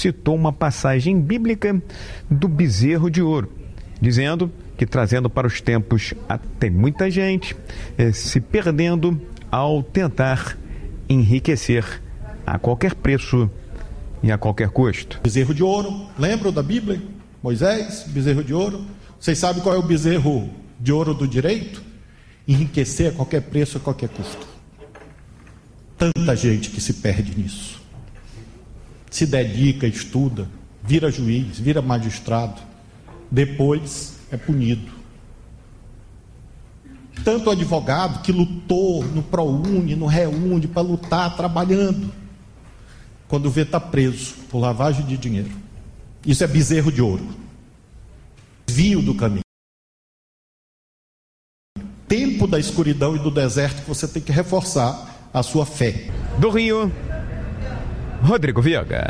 citou uma passagem bíblica do bezerro de ouro, dizendo que, trazendo para os tempos, tem muita gente se perdendo ao tentar enriquecer a qualquer preço e a qualquer custo. Bezerro de ouro, lembram da Bíblia? Moisés, bezerro de ouro. Vocês sabem qual é o bezerro de ouro do direito? Enriquecer a qualquer preço, a qualquer custo. Tanta gente que se perde nisso. Se dedica, estuda, vira juiz, vira magistrado. Depois é punido. Tanto advogado que lutou no ProUni, no REUNI, para lutar, trabalhando. Quando vê, está preso por lavagem de dinheiro. Isso é bezerro de ouro. Desvio do caminho. Tempo da escuridão e do deserto que você tem que reforçar a sua fé. Do Rio, Rodrigo Viega.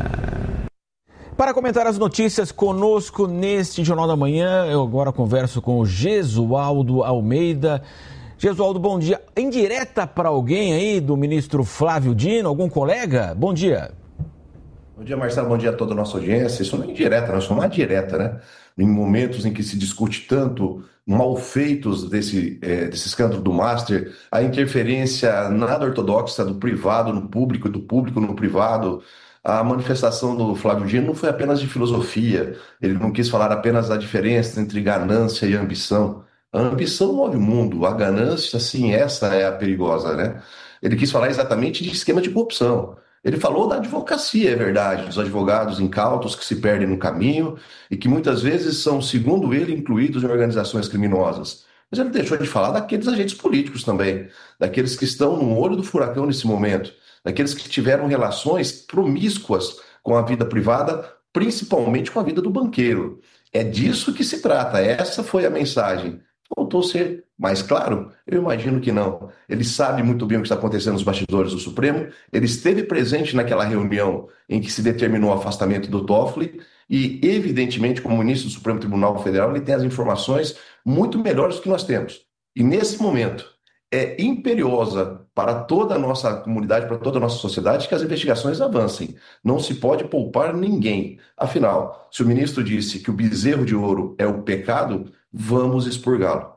Para comentar as notícias conosco neste Jornal da Manhã, eu agora converso com o Gesualdo Almeida. Gesualdo, bom dia. Indireta para alguém aí do ministro Flávio Dino, algum colega? Bom dia. Bom dia, Marcelo. Bom dia a toda a nossa audiência. Isso não é indireta, nós somos uma direta, né? Em momentos em que se discute tanto malfeitos desse escândalo do Master, a interferência nada ortodoxa do privado no público, do público no privado. A manifestação do Flávio Dino não foi apenas de filosofia, ele não quis falar apenas da diferença entre ganância e ambição. A ambição move o mundo, a ganância, sim, essa é a perigosa, né? Ele quis falar exatamente de esquema de corrupção. Ele falou da advocacia, é verdade, dos advogados incautos que se perdem no caminho e que muitas vezes são, segundo ele, incluídos em organizações criminosas. Mas ele deixou de falar daqueles agentes políticos também, daqueles que estão no olho do furacão nesse momento, daqueles que tiveram relações promíscuas com a vida privada, principalmente com a vida do banqueiro. É disso que se trata, essa foi a mensagem. Faltou ser mais claro? Eu imagino que não. Ele sabe muito bem o que está acontecendo nos bastidores do Supremo, ele esteve presente naquela reunião em que se determinou o afastamento do Toffoli e, evidentemente, como ministro do Supremo Tribunal Federal, ele tem as informações muito melhores do que nós temos. E, nesse momento, é imperiosa para toda a nossa comunidade, para toda a nossa sociedade, que as investigações avancem. Não se pode poupar ninguém. Afinal, se o ministro disse que o bezerro de ouro é o pecado, vamos expurgá-lo.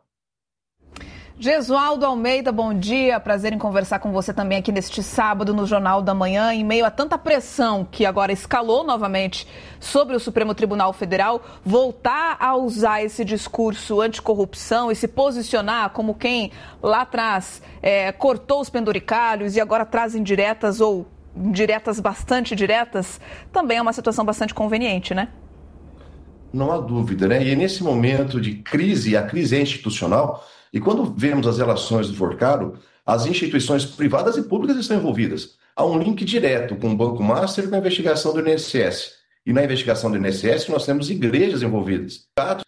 Gesualdo Almeida, bom dia. Prazer em conversar com você também aqui neste sábado no Jornal da Manhã, em meio a tanta pressão que agora escalou novamente sobre o Supremo Tribunal Federal, voltar a usar esse discurso anticorrupção e se posicionar como quem lá atrás cortou os penduricalhos e agora traz indiretas ou diretas bastante diretas, também é uma situação bastante conveniente, né? Não há dúvida, né? E nesse momento de crise, a crise é institucional, e quando vemos as relações do Forcado, as instituições privadas e públicas estão envolvidas. Há um link direto com o Banco Master e com a investigação do INSS. E na investigação do INSS nós temos igrejas envolvidas.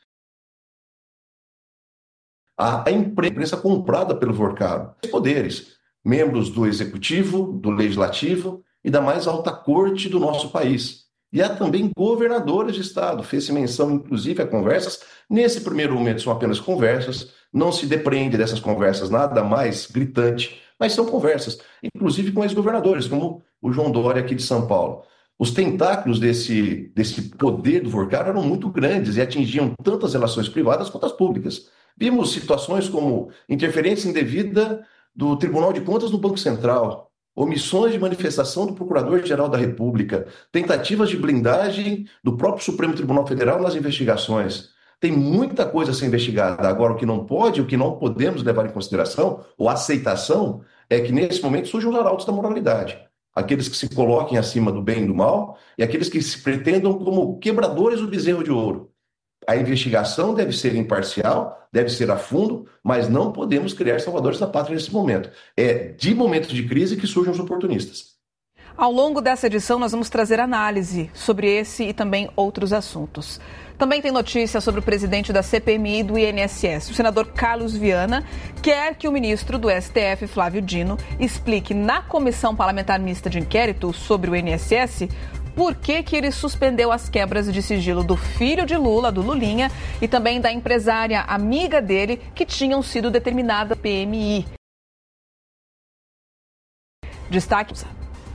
A imprensa comprada pelo Forcado. Poderes, membros do Executivo, do Legislativo e da mais alta corte do nosso país. E há também governadores de Estado, fez-se menção inclusive a conversas, nesse primeiro momento são apenas conversas, não se depreende dessas conversas nada mais gritante, mas são conversas, inclusive com ex-governadores, como o João Dória aqui de São Paulo. Os tentáculos desse poder do Forcado eram muito grandes e atingiam tanto as relações privadas quanto as públicas. Vimos situações como interferência indevida do Tribunal de Contas no Banco Central, omissões de manifestação do Procurador-Geral da República, tentativas de blindagem do próprio Supremo Tribunal Federal nas investigações. Tem muita coisa a ser investigada. Agora, o que não pode, o que não podemos levar em consideração, ou aceitação, é que nesse momento surgem os arautos da moralidade. Aqueles que se coloquem acima do bem e do mal, e aqueles que se pretendam como quebradores do bezerro de ouro. A investigação deve ser imparcial, deve ser a fundo, mas não podemos criar salvadores da pátria nesse momento. É de momentos de crise que surgem os oportunistas. Ao longo dessa edição, nós vamos trazer análise sobre esse e também outros assuntos. Também tem notícia sobre o presidente da CPMI e do INSS. O senador Carlos Viana quer que o ministro do STF, Flávio Dino, explique na Comissão Parlamentar Mista de Inquérito sobre o INSS por que ele suspendeu as quebras de sigilo do filho de Lula, do Lulinha, e também da empresária amiga dele, que tinham sido determinadas PMI. Destaque.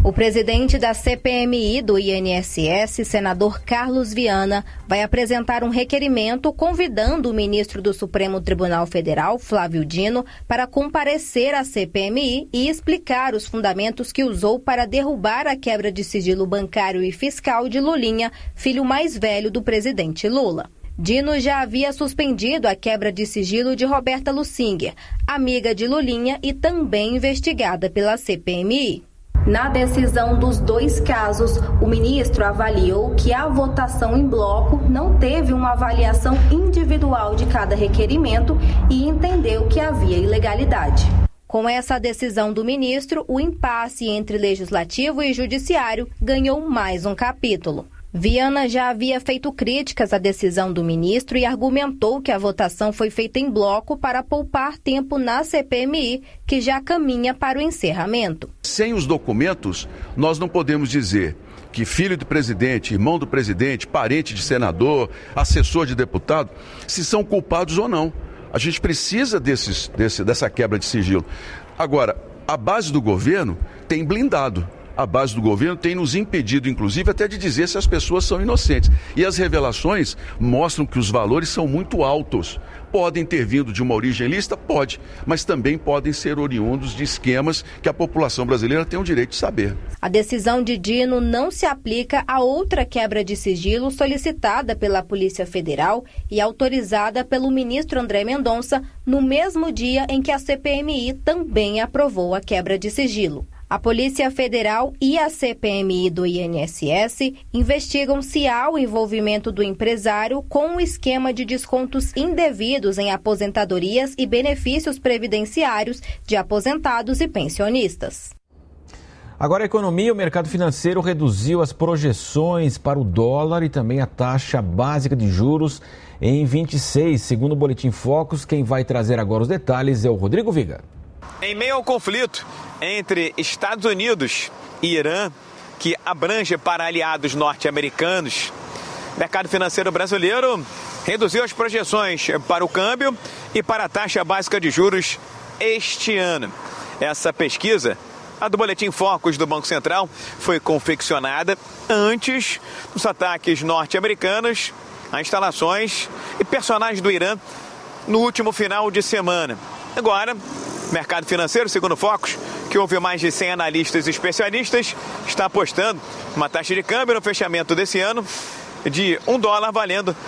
O presidente da CPMI do INSS, senador Carlos Viana, vai apresentar um requerimento convidando o ministro do Supremo Tribunal Federal, Flávio Dino, para comparecer à CPMI e explicar os fundamentos que usou para derrubar a quebra de sigilo bancário e fiscal de Lulinha, filho mais velho do presidente Lula. Dino já havia suspendido a quebra de sigilo de Roberta Lussinger, amiga de Lulinha e também investigada pela CPMI. Na decisão dos 2 casos, o ministro avaliou que a votação em bloco não teve uma avaliação individual de cada requerimento e entendeu que havia ilegalidade. Com essa decisão do ministro, o impasse entre legislativo e judiciário ganhou mais um capítulo. Viana já havia feito críticas à decisão do ministro e argumentou que a votação foi feita em bloco para poupar tempo na CPMI, que já caminha para o encerramento. Sem os documentos, nós não podemos dizer que filho do presidente, irmão do presidente, parente de senador, assessor de deputado, se são culpados ou não. A gente precisa dessa quebra de sigilo. Agora, a base do governo tem blindado. A base do governo tem nos impedido, inclusive, até de dizer se as pessoas são inocentes. E as revelações mostram que os valores são muito altos. Podem ter vindo de uma origem ilícita? Pode, mas também podem ser oriundos de esquemas que a população brasileira tem o direito de saber. A decisão de Dino não se aplica a outra quebra de sigilo solicitada pela Polícia Federal e autorizada pelo ministro André Mendonça no mesmo dia em que a CPMI também aprovou a quebra de sigilo. A Polícia Federal e a CPMI do INSS investigam se há o envolvimento do empresário com o esquema de descontos indevidos em aposentadorias e benefícios previdenciários de aposentados e pensionistas. Agora a economia, o mercado financeiro reduziu as projeções para o dólar e também a taxa básica de juros em 26. Segundo o Boletim Focus, quem vai trazer agora os detalhes é o Rodrigo Viga. Em meio ao conflito entre Estados Unidos e Irã, que abrange para aliados norte-americanos, o mercado financeiro brasileiro reduziu as projeções para o câmbio e para a taxa básica de juros este ano. Essa pesquisa, a do Boletim Focus do Banco Central, foi confeccionada antes dos ataques norte-americanos a instalações e personagens do Irã no último final de semana. Agora, mercado financeiro, segundo o Focus, que houve mais de 100 analistas e especialistas, está apostando uma taxa de câmbio no fechamento desse ano de $1 valendo R$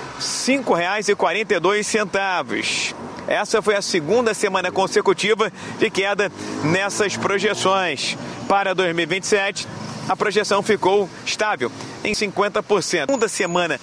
5,42. Essa foi a segunda semana consecutiva de queda nessas projeções. Para 2027, a projeção ficou estável em 50%. Segunda semana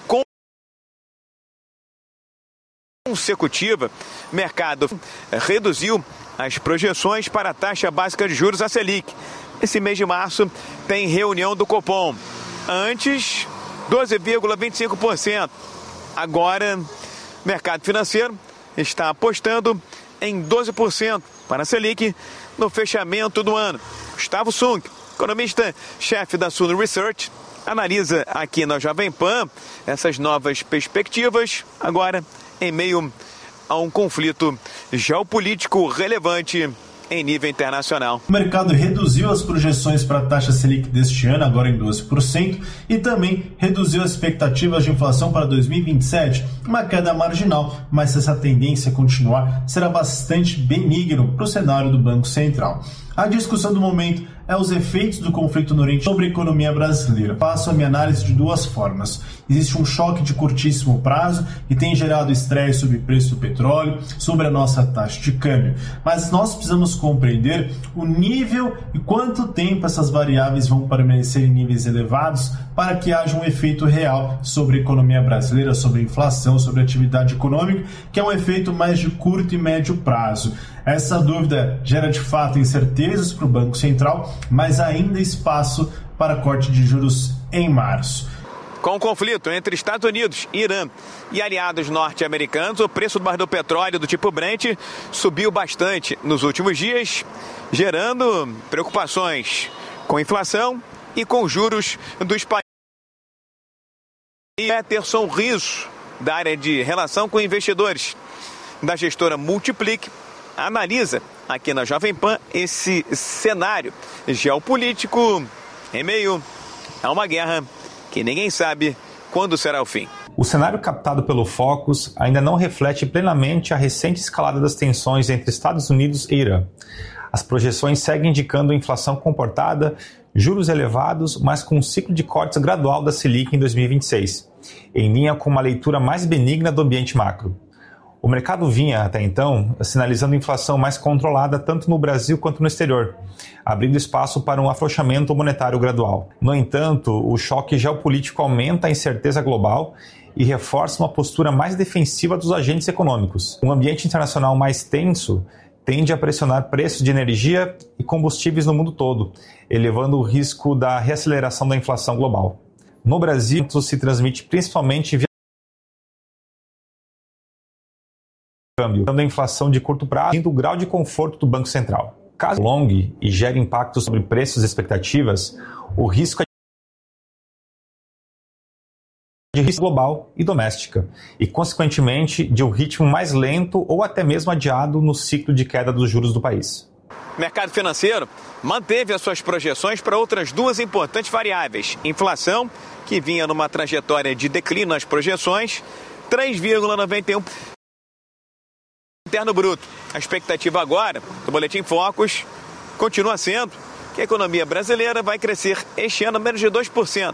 consecutiva, o mercado reduziu as projeções para a taxa básica de juros, a Selic. Esse mês de março tem reunião do Copom. Antes, 12,25%. Agora, o mercado financeiro está apostando em 12% para a Selic no fechamento do ano. Gustavo Sung, economista-chefe da Suno Research, analisa aqui na Jovem Pan essas novas perspectivas, agora em meio a um conflito geopolítico relevante em nível internacional. O mercado reduziu as projeções para a taxa Selic deste ano, agora em 12%, e também reduziu as expectativas de inflação para 2027, uma queda marginal, mas se essa tendência continuar, será bastante benigno para o cenário do Banco Central. A discussão do momento é os efeitos do conflito no Oriente sobre a economia brasileira. Faço a minha análise de duas formas. Existe um choque de curtíssimo prazo que tem gerado estresse sobre o preço do petróleo, sobre a nossa taxa de câmbio. Mas nós precisamos compreender o nível e quanto tempo essas variáveis vão permanecer em níveis elevados para que haja um efeito real sobre a economia brasileira, sobre a inflação, sobre a atividade econômica, que é um efeito mais de curto e médio prazo. Essa dúvida gera de fato incertezas para o Banco Central, mas ainda espaço para corte de juros em março. Com o conflito entre Estados Unidos, Irã e aliados norte-americanos, o preço do barril do petróleo do tipo Brent subiu bastante nos últimos dias, gerando preocupações com a inflação e com os juros dos países. Peterson Rizzo, da área de relação com investidores da gestora Multiplique, analisa aqui na Jovem Pan esse cenário geopolítico em meio a uma guerra que ninguém sabe quando será o fim. O cenário captado pelo Focus ainda não reflete plenamente a recente escalada das tensões entre Estados Unidos e Irã. As projeções seguem indicando inflação comportada, juros elevados, mas com um ciclo de cortes gradual da Selic em 2026, em linha com uma leitura mais benigna do ambiente macro. O mercado vinha, até então, sinalizando inflação mais controlada tanto no Brasil quanto no exterior, abrindo espaço para um afrouxamento monetário gradual. No entanto, o choque geopolítico aumenta a incerteza global e reforça uma postura mais defensiva dos agentes econômicos. Um ambiente internacional mais tenso tende a pressionar preços de energia e combustíveis no mundo todo, elevando o risco da reaceleração da inflação global. No Brasil, isso se transmite principalmente via câmbio, dando a inflação de curto prazo e o grau de conforto do Banco Central. Caso longue e gere impactos sobre preços e expectativas, o risco de risco global e doméstica, e, consequentemente, de um ritmo mais lento ou até mesmo adiado no ciclo de queda dos juros do país. O mercado financeiro manteve as suas projeções para outras duas importantes variáveis. Inflação, que vinha numa trajetória de declínio nas projeções, 3,91% interno bruto. A expectativa agora do Boletim Focus continua sendo que a economia brasileira vai crescer este ano menos de 2%,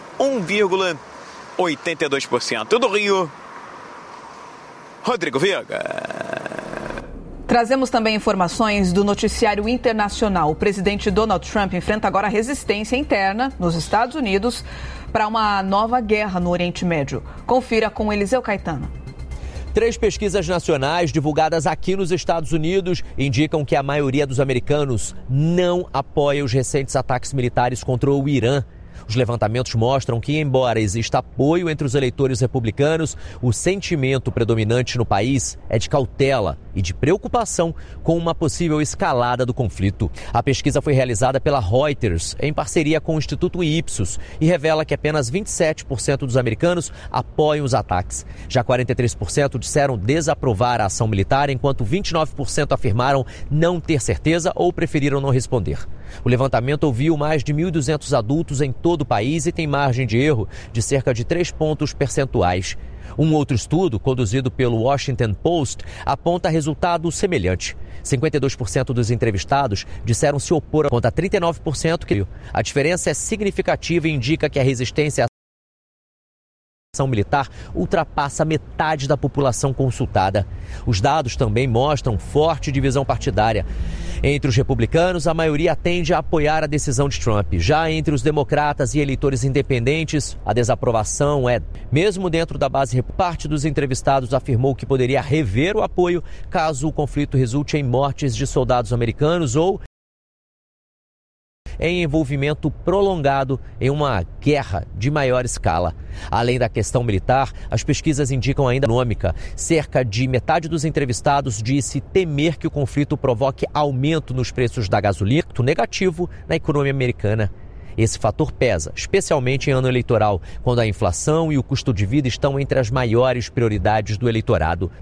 1,82%. Do Rio, Rodrigo Viega. Trazemos também informações do noticiário internacional. O presidente Donald Trump enfrenta agora resistência interna nos Estados Unidos para uma nova guerra no Oriente Médio. Confira com Eliseu Caetano. 3 pesquisas nacionais divulgadas aqui nos Estados Unidos indicam que a maioria dos americanos não apoia os recentes ataques militares contra o Irã. Os levantamentos mostram que, embora exista apoio entre os eleitores republicanos, o sentimento predominante no país é de cautela e de preocupação com uma possível escalada do conflito. A pesquisa foi realizada pela Reuters, em parceria com o Instituto Ipsos, e revela que apenas 27% dos americanos apoiam os ataques. Já 43% disseram desaprovar a ação militar, enquanto 29% afirmaram não ter certeza ou preferiram não responder. O levantamento ouviu mais de 1.200 adultos em todo o país e tem margem de erro de cerca de 3 pontos percentuais. Um outro estudo, conduzido pelo Washington Post, aponta resultado semelhante. 52% dos entrevistados disseram se opor, contra 39% que a diferença é significativa e indica que a resistência à ação militar ultrapassa metade da população consultada. Os dados também mostram forte divisão partidária. Entre os republicanos, a maioria tende a apoiar a decisão de Trump. Já entre os democratas e eleitores independentes, a desaprovação é... Mesmo dentro da base, parte dos entrevistados afirmou que poderia rever o apoio caso o conflito resulte em mortes de soldados americanos ou em envolvimento prolongado em uma guerra de maior escala. Além da questão militar, as pesquisas indicam ainda econômica. Cerca de metade dos entrevistados disse temer que o conflito provoque aumento nos preços da gasolina, negativo na economia americana. Esse fator pesa, especialmente em ano eleitoral, quando a inflação e o custo de vida estão entre as maiores prioridades do eleitorado.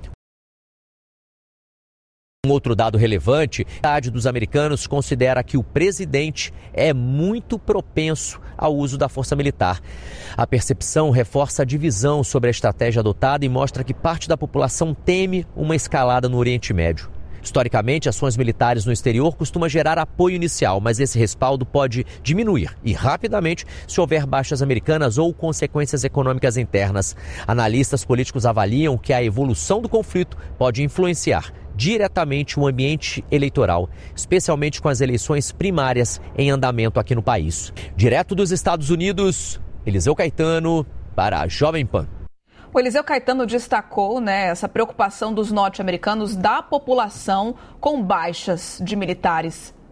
Um outro dado relevante, a metade dos americanos considera que o presidente é muito propenso ao uso da força militar. A percepção reforça a divisão sobre a estratégia adotada e mostra que parte da população teme uma escalada no Oriente Médio. Historicamente, ações militares no exterior costumam gerar apoio inicial, mas esse respaldo pode diminuir e rapidamente se houver baixas americanas ou consequências econômicas internas. Analistas políticos avaliam que a evolução do conflito pode influenciar diretamente o ambiente eleitoral, especialmente com as eleições primárias em andamento aqui no país. Direto dos Estados Unidos, Eliseu Caetano para a Jovem Pan. O Eliseu Caetano destacou, essa preocupação dos norte-americanos da população com baixas de militares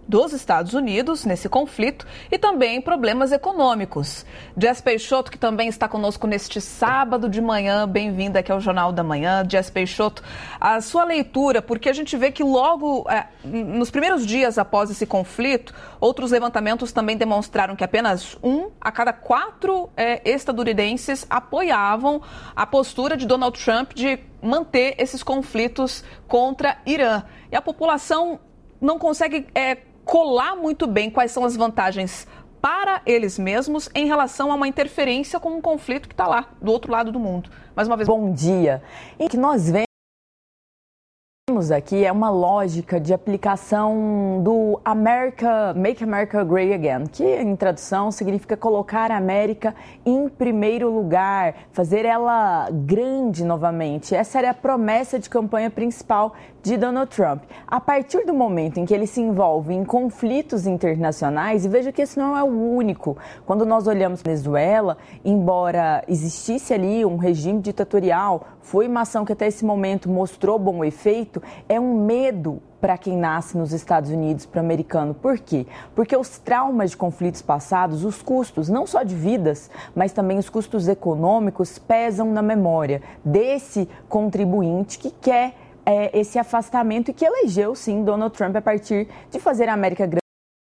dos Estados Unidos nesse conflito e também problemas econômicos. Jess Peixoto, que também está conosco neste sábado de manhã, bem-vinda aqui ao Jornal da Manhã. Jess Peixoto, a sua leitura, porque a gente vê que logo nos primeiros dias após esse conflito, outros levantamentos também demonstraram que apenas 1 a cada 4 estadunidenses apoiavam a postura de Donald Trump de manter esses conflitos contra Irã. E a população não consegue colar muito bem quais são as vantagens para eles mesmos em relação a uma interferência com um conflito que está lá, do outro lado do mundo. Mais uma vez, bom dia. E que nós vemos aqui é uma lógica de aplicação do Make America Great Again, que em tradução significa colocar a América em primeiro lugar, fazer ela grande novamente. Essa era a promessa de campanha principal de Donald Trump. A partir do momento em que ele se envolve em conflitos internacionais, e veja que esse não é o único. Quando nós olhamos para a Venezuela, embora existisse ali um regime ditatorial, foi uma ação que até esse momento mostrou bom efeito, é um medo para quem nasce nos Estados Unidos, para o americano. Por quê? Porque os traumas de conflitos passados, os custos, não só de vidas, mas também os custos econômicos, pesam na memória desse contribuinte que quer esse afastamento e que elegeu, sim, Donald Trump a partir de fazer a América grande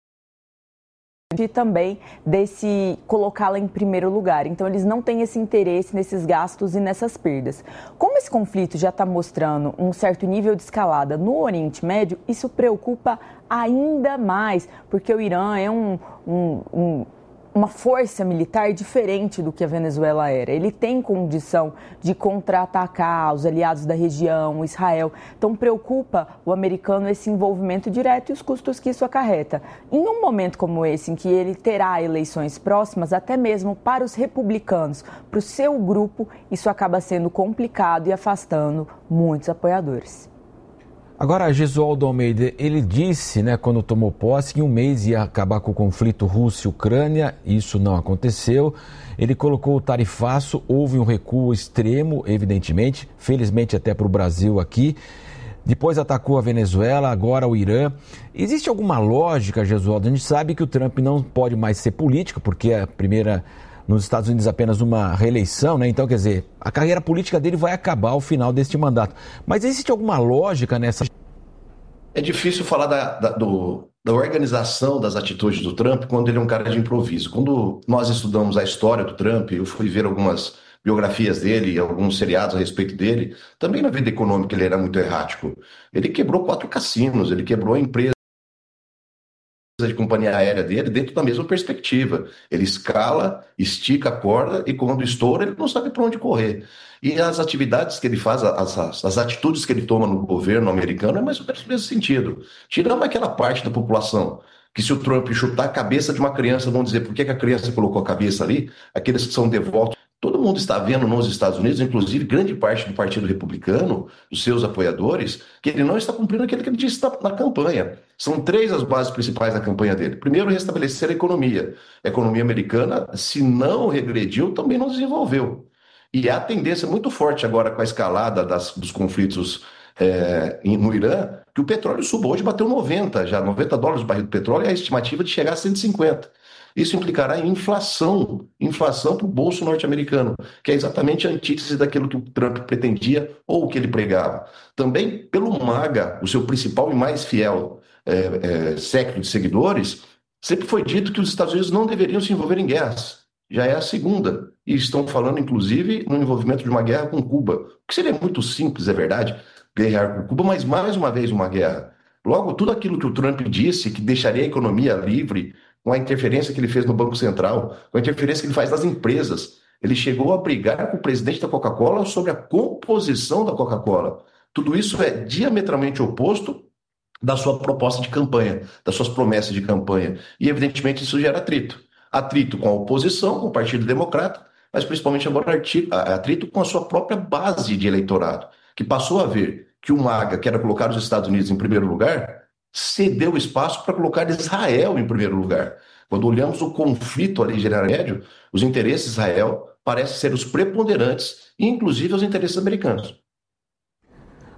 e também desse colocá-la em primeiro lugar. Então, eles não têm esse interesse nesses gastos e nessas perdas. Como esse conflito já está mostrando um certo nível de escalada no Oriente Médio, isso preocupa ainda mais, porque o Irã é uma força militar diferente do que a Venezuela era. Ele tem condição de contra-atacar os aliados da região, Israel. Então, preocupa o americano esse envolvimento direto e os custos que isso acarreta. Em um momento como esse, em que ele terá eleições próximas, até mesmo para os republicanos, para o seu grupo, isso acaba sendo complicado e afastando muitos apoiadores. Agora, Jesualdo Almeida, ele disse, quando tomou posse, que em um mês ia acabar com o conflito Rússia-Ucrânia. Isso não aconteceu. Ele colocou o tarifaço, houve um recuo extremo, evidentemente, felizmente até para o Brasil aqui. Depois atacou a Venezuela, agora o Irã. Existe alguma lógica, Jesualdo? A gente sabe que o Trump não pode mais ser político, porque a primeira... Nos Estados Unidos apenas uma reeleição, Então, quer dizer, a carreira política dele vai acabar ao final deste mandato. Mas existe alguma lógica nessa... É difícil falar da organização das atitudes do Trump quando ele é um cara de improviso. Quando nós estudamos a história do Trump, eu fui ver algumas biografias dele, alguns seriados a respeito dele, também na vida econômica ele era muito errático. Ele quebrou 4 cassinos, ele quebrou a empresa de companhia aérea dele dentro da mesma perspectiva. Ele escala, estica a corda e quando estoura ele não sabe para onde correr. E as atividades que ele faz, as atitudes que ele toma no governo americano é mais ou menos o mesmo sentido. Tirando aquela parte da população que se o Trump chutar a cabeça de uma criança, vão dizer por que a criança colocou a cabeça ali, aqueles que são devotos. Todo mundo está vendo nos Estados Unidos, inclusive grande parte do Partido Republicano, dos seus apoiadores, que ele não está cumprindo aquilo que ele disse na campanha. São 3 as bases principais da campanha dele. Primeiro, restabelecer a economia. A economia americana, se não regrediu, também não desenvolveu. E há tendência muito forte agora com a escalada dos conflitos no Irã, que o petróleo suba. Hoje bateu $90 o barril do petróleo e a estimativa de chegar a 150. Isso implicará em inflação para o bolso norte-americano, que é exatamente a antítese daquilo que o Trump pretendia ou o que ele pregava. Também pelo MAGA, o seu principal e mais fiel séquito de seguidores, sempre foi dito que os Estados Unidos não deveriam se envolver em guerras. Já é a segunda. E estão falando, inclusive, no envolvimento de uma guerra com Cuba. O que seria muito simples, é verdade, guerrear com Cuba, mas mais uma vez uma guerra. Logo, tudo aquilo que o Trump disse, que deixaria a economia livre, com a interferência que ele fez no Banco Central, com a interferência que ele faz nas empresas. Ele chegou a brigar com o presidente da Coca-Cola sobre a composição da Coca-Cola. Tudo isso é diametralmente oposto da sua proposta de campanha, das suas promessas de campanha. E, evidentemente, isso gera atrito. Atrito com a oposição, com o Partido Democrata, mas principalmente agora atrito com a sua própria base de eleitorado, que passou a ver que o MAGA, que era colocar os Estados Unidos em primeiro lugar, cedeu espaço para colocar Israel em primeiro lugar. Quando olhamos o conflito ali em Oriente Médio, os interesses de Israel parecem ser os preponderantes, inclusive os interesses americanos.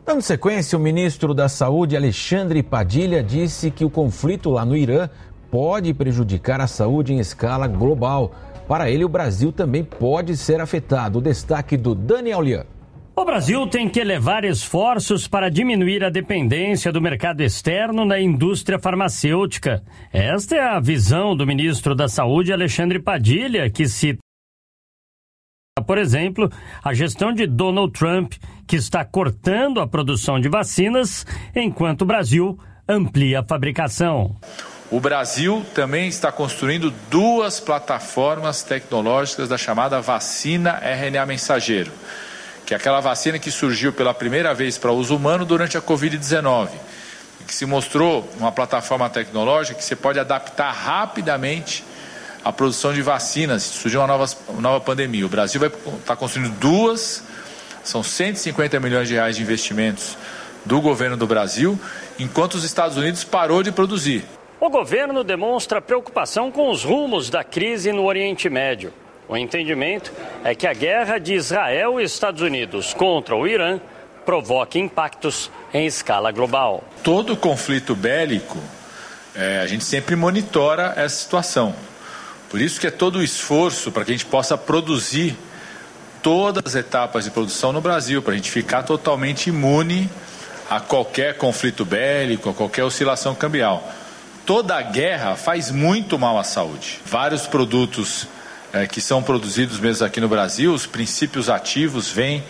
Dando sequência, o ministro da Saúde, Alexandre Padilha, disse que o conflito lá no Irã pode prejudicar a saúde em escala global. Para ele, o Brasil também pode ser afetado. O destaque do Daniel Lian. O Brasil tem que elevar esforços para diminuir a dependência do mercado externo na indústria farmacêutica. Esta é a visão do ministro da Saúde, Alexandre Padilha, que cita, por exemplo, a gestão de Donald Trump, que está cortando a produção de vacinas, enquanto o Brasil amplia a fabricação. O Brasil também está construindo 2 plataformas tecnológicas da chamada vacina RNA mensageiro, que é aquela vacina que surgiu pela primeira vez para uso humano durante a Covid-19, e que se mostrou uma plataforma tecnológica que você pode adaptar rapidamente a produção de vacinas se surgir uma nova pandemia. O Brasil vai estar construindo 2, são 150 milhões de reais de investimentos do governo do Brasil, enquanto os Estados Unidos parou de produzir. O governo demonstra preocupação com os rumos da crise no Oriente Médio. O entendimento é que a guerra de Israel e Estados Unidos contra o Irã provoca impactos em escala global. Todo conflito bélico, a gente sempre monitora essa situação. Por isso que é todo o esforço para que a gente possa produzir todas as etapas de produção no Brasil, para a gente ficar totalmente imune a qualquer conflito bélico, a qualquer oscilação cambial. Toda guerra faz muito mal à saúde. Vários produtos que são produzidos mesmo aqui no Brasil, os princípios ativos vêm,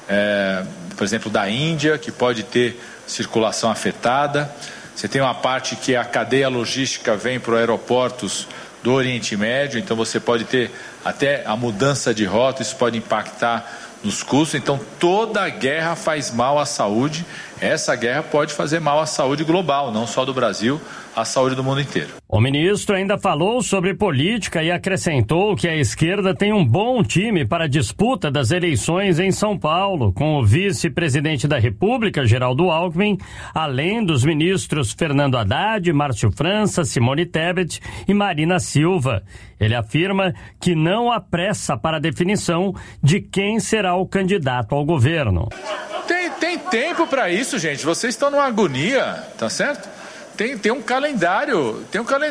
por exemplo, da Índia, que pode ter circulação afetada. Você tem uma parte que a cadeia logística vem para os aeroportos do Oriente Médio, então você pode ter até a mudança de rota, isso pode impactar nos custos. Então toda guerra faz mal à saúde. Essa guerra pode fazer mal à saúde global, não só do Brasil, à saúde do mundo inteiro. O ministro ainda falou sobre política e acrescentou que a esquerda tem um bom time para a disputa das eleições em São Paulo, com o vice-presidente da República, Geraldo Alckmin, além dos ministros Fernando Haddad, Márcio França, Simone Tebet e Marina Silva. Ele afirma que não há pressa para a definição de quem será o candidato ao governo. Tem tempo para isso, gente. Vocês estão numa agonia, tá certo? Tem um calendário,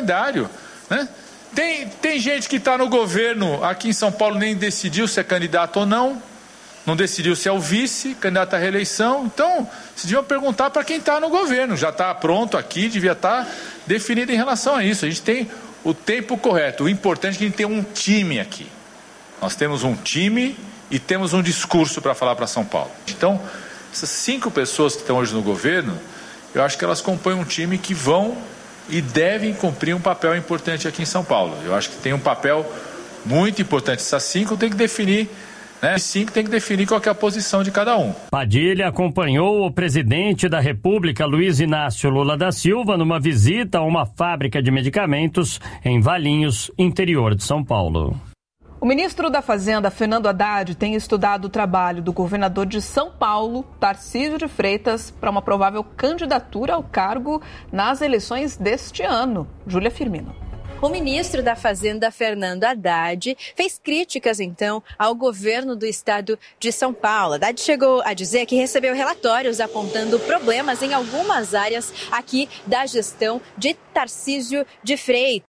né? Tem gente que está no governo aqui em São Paulo nem decidiu se é candidato ou não decidiu se é o vice, candidato à reeleição. Então, vocês deviam perguntar para quem está no governo. Já está pronto aqui, devia estar definido em relação a isso. A gente tem o tempo correto. O importante é que a gente tem um time aqui. Nós temos um time e temos um discurso para falar para São Paulo. Então, essas 5 pessoas que estão hoje no governo, eu acho que elas compõem um time que vão e devem cumprir um papel importante aqui em São Paulo. Eu acho que tem um papel muito importante. Essas 5 tem que definir, né? 5 tem que definir qual que é a posição de cada um. Padilha acompanhou o presidente da República, Luiz Inácio Lula da Silva, numa visita a uma fábrica de medicamentos em Valinhos, interior de São Paulo. O ministro da Fazenda, Fernando Haddad, tem estudado o trabalho do governador de São Paulo, Tarcísio de Freitas, para uma provável candidatura ao cargo nas eleições deste ano. Júlia Firmino. O ministro da Fazenda, Fernando Haddad, fez críticas, então, ao governo do estado de São Paulo. Haddad chegou a dizer que recebeu relatórios apontando problemas em algumas áreas aqui da gestão de Tarcísio de Freitas.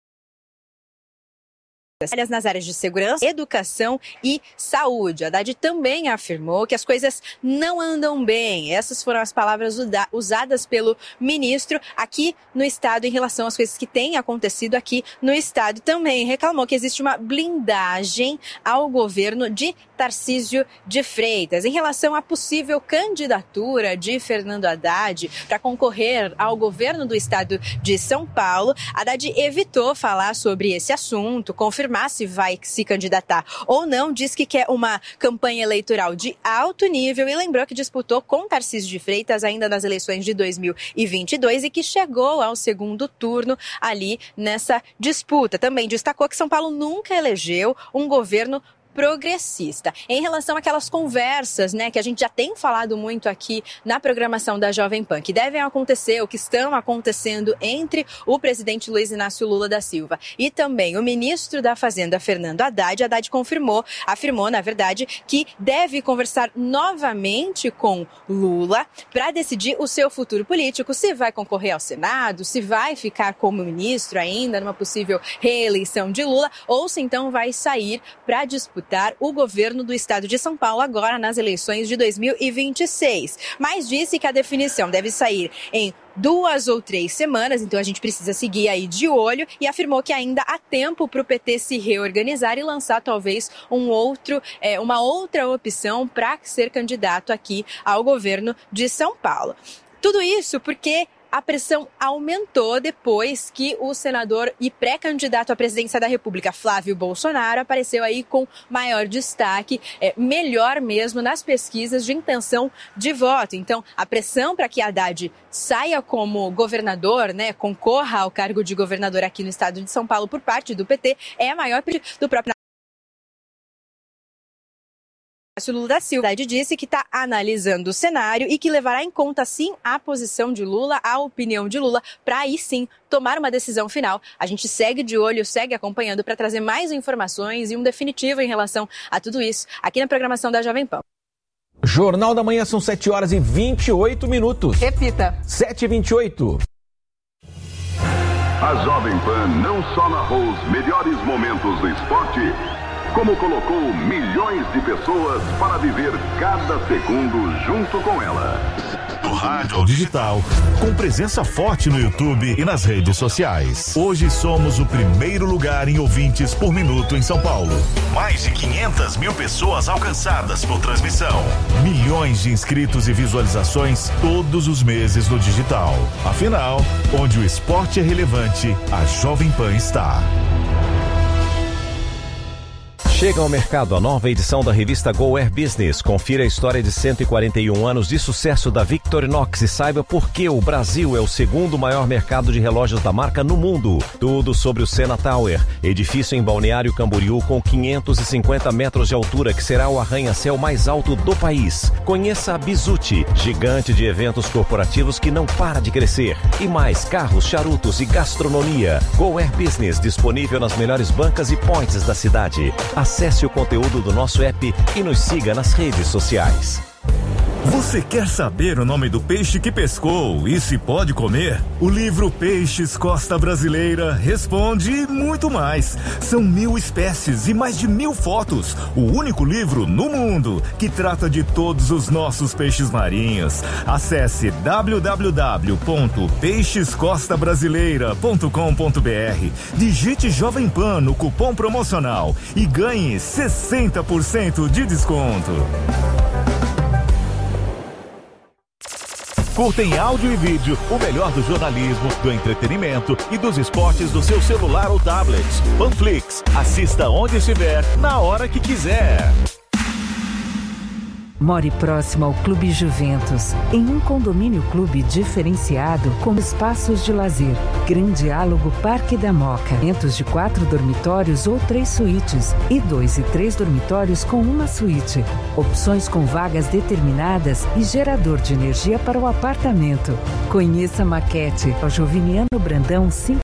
Nas áreas de segurança, educação e saúde. Haddad também afirmou que as coisas não andam bem. Essas foram as palavras usadas pelo ministro aqui no estado em relação às coisas que têm acontecido aqui no estado. Também reclamou que existe uma blindagem ao governo de Tarcísio de Freitas. Em relação à possível candidatura de Fernando Haddad para concorrer ao governo do estado de São Paulo, Haddad evitou falar sobre esse assunto, confirmar se vai se candidatar ou não, diz que quer uma campanha eleitoral de alto nível e lembrou que disputou com Tarcísio de Freitas ainda nas eleições de 2022 e que chegou ao segundo turno ali nessa disputa. Também destacou que São Paulo nunca elegeu um governo progressista. Em relação àquelas conversas, né, que a gente já tem falado muito aqui na programação da Jovem Pan, que devem acontecer, ou que estão acontecendo entre o presidente Luiz Inácio Lula da Silva e também o ministro da Fazenda, Fernando Haddad. Haddad afirmou, na verdade, que deve conversar novamente com Lula para decidir o seu futuro político, se vai concorrer ao Senado, se vai ficar como ministro ainda numa possível reeleição de Lula, ou se então vai sair para disputar o governo do estado de São Paulo agora nas eleições de 2026. Mas disse que a definição deve sair em 2 ou 3 semanas, então a gente precisa seguir aí de olho, e afirmou que ainda há tempo para o PT se reorganizar e lançar talvez uma outra opção para ser candidato aqui ao governo de São Paulo. Tudo isso porque a pressão aumentou depois que o senador e pré-candidato à presidência da República, Flávio Bolsonaro, apareceu aí com maior destaque, melhor mesmo nas pesquisas de intenção de voto. Então, a pressão para que Haddad saia como governador, né, concorra ao cargo de governador aqui no estado de São Paulo por parte do PT, é a maior do próprio Lula da Silva. Haddad disse que está analisando o cenário e que levará em conta, sim, a posição de Lula, a opinião de Lula, para aí sim tomar uma decisão final. A gente segue de olho, segue acompanhando para trazer mais informações e um definitivo em relação a tudo isso aqui na programação da Jovem Pan. Jornal da Manhã, são 7h28. Repita. 7h28. A Jovem Pan não só narrou os melhores momentos do esporte, como colocou milhões de pessoas para viver cada segundo junto com ela. Do rádio ao digital, com presença forte no YouTube e nas redes sociais. Hoje somos o primeiro lugar em ouvintes por minuto em São Paulo. Mais de 500 mil pessoas alcançadas por transmissão. Milhões de inscritos e visualizações todos os meses no digital. Afinal, onde o esporte é relevante, a Jovem Pan está. Chega ao mercado a nova edição da revista Go Air Business. Confira a história de 141 anos de sucesso da Victorinox e saiba por que o Brasil é o segundo maior mercado de relógios da marca no mundo. Tudo sobre o Sena Tower, edifício em Balneário Camboriú com 550 metros de altura que será o arranha-céu mais alto do país. Conheça a Bizuti, gigante de eventos corporativos que não para de crescer. E mais carros, charutos e gastronomia. Go Air Business, disponível nas melhores bancas e points da cidade. Acesse o conteúdo do nosso app e nos siga nas redes sociais. Você quer saber o nome do peixe que pescou e se pode comer? O livro Peixes Costa Brasileira responde e muito mais. São 1000 espécies e mais de 1000 fotos. O único livro no mundo que trata de todos os nossos peixes marinhos. Acesse www.peixescostabrasileira.com.br. Digite Jovem Pan no cupom promocional e ganhe 60% de desconto. Curta em áudio e vídeo o melhor do jornalismo, do entretenimento e dos esportes do seu celular ou tablet. Panflix. Assista onde estiver, na hora que quiser. More próximo ao Clube Juventus, em um condomínio clube diferenciado com espaços de lazer. Gran Diálogo Parque da Moca. Eventos de 4 dormitórios ou 3 suítes e 2 e 3 dormitórios com uma suíte. Opções com vagas determinadas e gerador de energia para o apartamento. Conheça a maquete ao Joviniano Brandão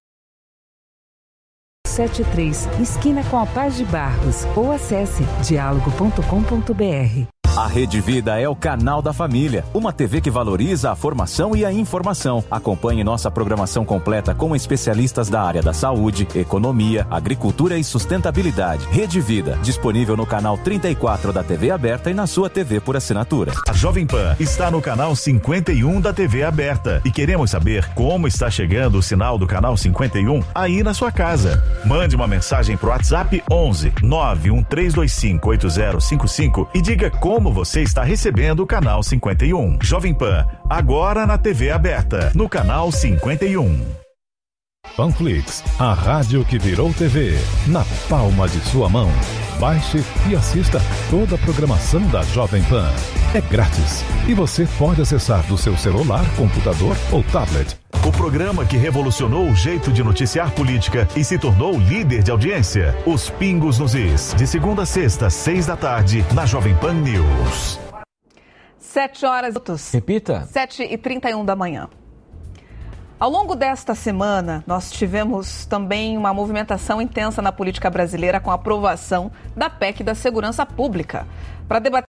573, esquina com a Paz de Barros, ou acesse dialogo.com.br. A Rede Vida é o canal da família, uma TV que valoriza a formação e a informação. Acompanhe nossa programação completa com especialistas da área da saúde, economia, agricultura e sustentabilidade. Rede Vida, disponível no canal 34 da TV aberta e na sua TV por assinatura. A Jovem Pan está no canal 51 da TV aberta e queremos saber como está chegando o sinal do canal 51 aí na sua casa. Mande uma mensagem pro WhatsApp 11 91325 8055 e diga como você está recebendo o canal 51. Jovem Pan, agora na TV aberta, no canal 51. Panflix, a rádio que virou TV, na palma de sua mão. Baixe e assista toda a programação da Jovem Pan. É grátis e você pode acessar do seu celular, computador ou tablet. O programa que revolucionou o jeito de noticiar política e se tornou líder de audiência. Os Pingos nos Is. De segunda a sexta, 6 da tarde, na Jovem Pan News. 7 horas. Repita. 7h31 da manhã. Ao longo desta semana, nós tivemos também uma movimentação intensa na política brasileira com a aprovação da PEC da Segurança Pública. Para debater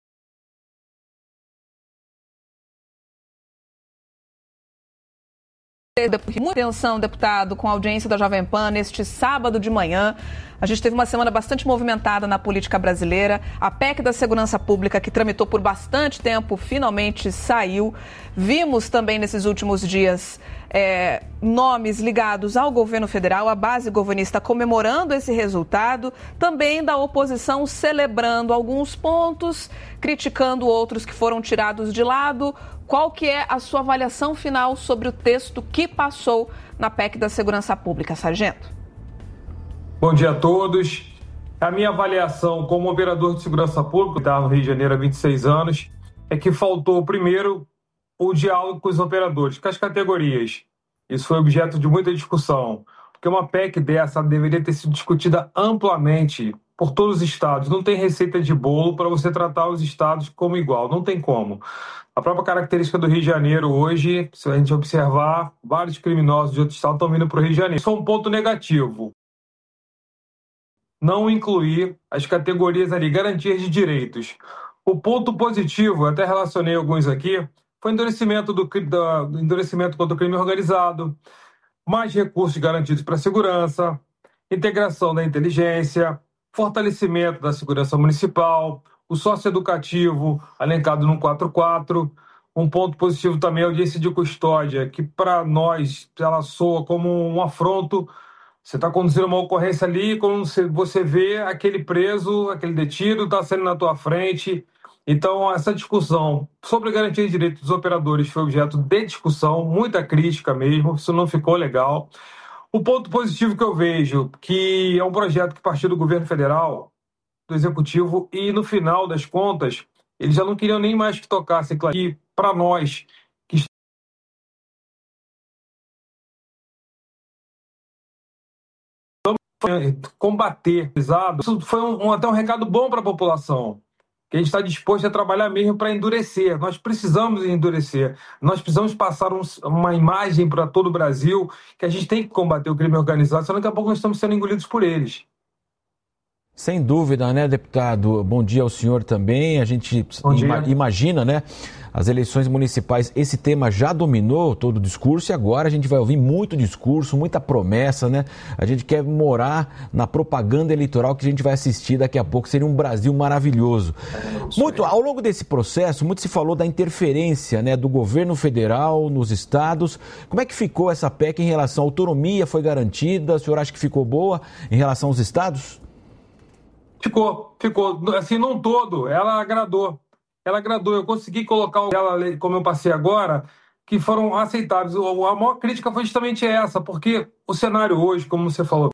muita atenção, deputado, com a audiência da Jovem Pan neste sábado de manhã. A gente teve uma semana bastante movimentada na política brasileira. A PEC da Segurança Pública, que tramitou por bastante tempo, finalmente saiu. Vimos também nesses últimos dias nomes ligados ao governo federal, a base governista comemorando esse resultado, também da oposição celebrando alguns pontos, criticando outros que foram tirados de lado. Qual que é a sua avaliação final sobre o texto que passou na PEC da Segurança Pública, Sargento? Bom dia a todos. A minha avaliação como operador de segurança pública, que está no Rio de Janeiro há 26 anos, é que faltou, primeiro, o diálogo com os operadores, com as categorias. Isso foi objeto de muita discussão, porque uma PEC dessa deveria ter sido discutida amplamente por todos os estados. Não tem receita de bolo para você tratar os estados como igual, não tem como. A própria característica do Rio de Janeiro hoje, se a gente observar, vários criminosos de outros estados estão vindo para o Rio de Janeiro. Isso é um ponto negativo. Não incluir as categorias ali, garantias de direitos. O ponto positivo, até relacionei alguns aqui, foi o endurecimento endurecimento contra o crime organizado, mais recursos garantidos para a segurança, integração da inteligência, fortalecimento da segurança municipal, o socioeducativo, elencado no 44. Um ponto positivo também é a audiência de custódia, que para nós ela soa como um afronto. Você está conduzindo uma ocorrência ali, quando você vê aquele preso, aquele detido, está saindo na tua frente. Então, essa discussão sobre a garantia de direitos dos operadores foi objeto de discussão, muita crítica mesmo, isso não ficou legal. O ponto positivo que eu vejo, que é um projeto que partiu do governo federal, do executivo, e no final das contas, eles já não queriam nem mais que tocasse, claro, que para nós, que combater, isso foi até um recado bom para a população, que a gente está disposto a trabalhar mesmo para endurecer. Nós precisamos endurecer, nós precisamos passar uma imagem para todo o Brasil que a gente tem que combater o crime organizado, senão daqui a pouco nós estamos sendo engolidos por eles. Sem dúvida, né, deputado? Bom dia ao senhor também. A gente imagina, né, as eleições municipais, esse tema já dominou todo o discurso e agora a gente vai ouvir muito discurso, muita promessa, né? A gente quer morar na propaganda eleitoral que a gente vai assistir daqui a pouco, seria um Brasil maravilhoso. Muito, ao longo desse processo, muito se falou da interferência, né, do governo federal nos estados. Como é que ficou essa PEC em relação à autonomia? Foi garantida? O senhor acha que ficou boa em relação aos estados? Ficou. Assim, não todo. Ela agradou. Eu consegui colocar ela, como eu passei agora, que foram aceitáveis. A maior crítica foi justamente essa, porque o cenário hoje, como você falou,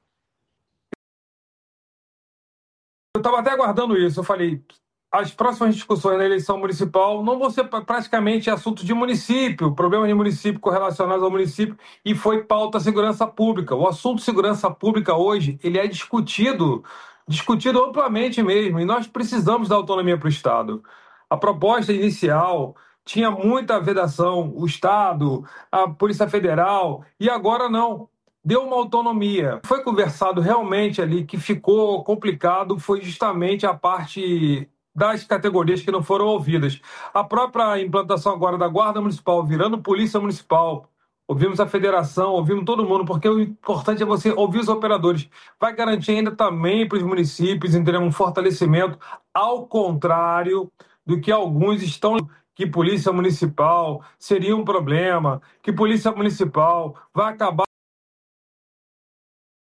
eu estava até aguardando isso. Eu falei, as próximas discussões na eleição municipal não vão ser praticamente assuntos de município, problemas de município correlacionados ao município, e foi pauta segurança pública. O assunto segurança pública hoje, ele é discutido amplamente mesmo, e nós precisamos dar autonomia para o Estado. A proposta inicial tinha muita vedação, o Estado, a Polícia Federal, e agora não. Deu uma autonomia. Foi conversado realmente ali que ficou complicado, foi justamente a parte das categorias que não foram ouvidas. A própria implantação agora da Guarda Municipal virando Polícia Municipal, ouvimos a federação, ouvimos todo mundo, porque o importante é você ouvir os operadores. Vai garantir ainda também para os municípios um fortalecimento, ao contrário do que alguns estão, que Polícia Municipal seria um problema, que Polícia Municipal vai acabar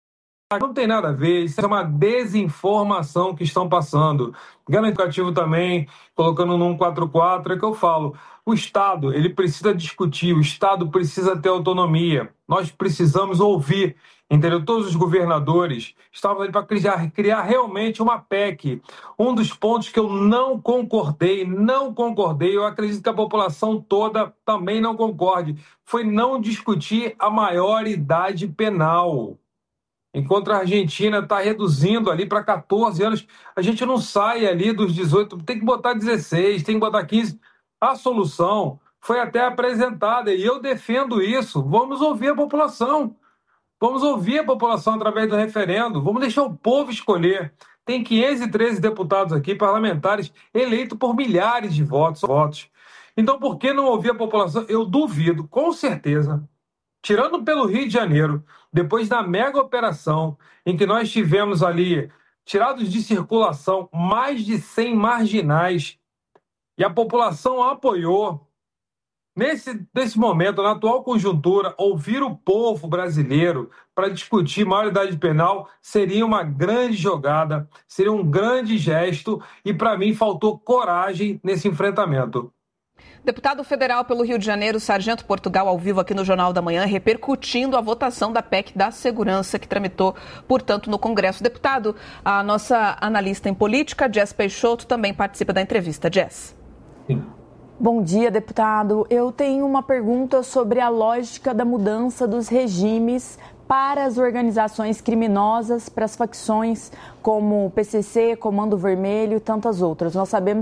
Não tem nada a ver, isso é uma desinformação que estão passando. Garantivo também, colocando no 144, é que eu falo. O Estado, ele precisa discutir, o Estado precisa ter autonomia. Nós precisamos ouvir, entendeu? Todos os governadores estavam ali para criar realmente uma PEC. Um dos pontos que eu não concordei, eu acredito que a população toda também não concorde, foi não discutir a maioridade penal. Enquanto a Argentina está reduzindo ali para 14 anos, a gente não sai ali dos 18, tem que botar 16, tem que botar 15. A solução foi até apresentada e eu defendo isso. Vamos ouvir a população. Vamos ouvir a população através do referendo. Vamos deixar o povo escolher. Tem 513 deputados aqui, parlamentares, eleitos por milhares de votos. Então, por que não ouvir a população? Eu duvido, com certeza, tirando pelo Rio de Janeiro, depois da mega operação, em que nós tivemos ali, tirados de circulação, mais de 100 marginais, e a população apoiou. Nesse momento, na atual conjuntura, ouvir o povo brasileiro para discutir maioridade penal seria uma grande jogada, seria um grande gesto, e para mim faltou coragem nesse enfrentamento. Deputado federal pelo Rio de Janeiro, Sargento Portugal, ao vivo aqui no Jornal da Manhã, repercutindo a votação da PEC da segurança que tramitou, portanto, no Congresso. Deputado, a nossa analista em política, Jess Peixoto, também participa da entrevista. Jess. Sim. Bom dia, deputado. Eu tenho uma pergunta sobre a lógica da mudança dos regimes para as organizações criminosas, para as facções como o PCC, Comando Vermelho e tantas outras. Nós sabemos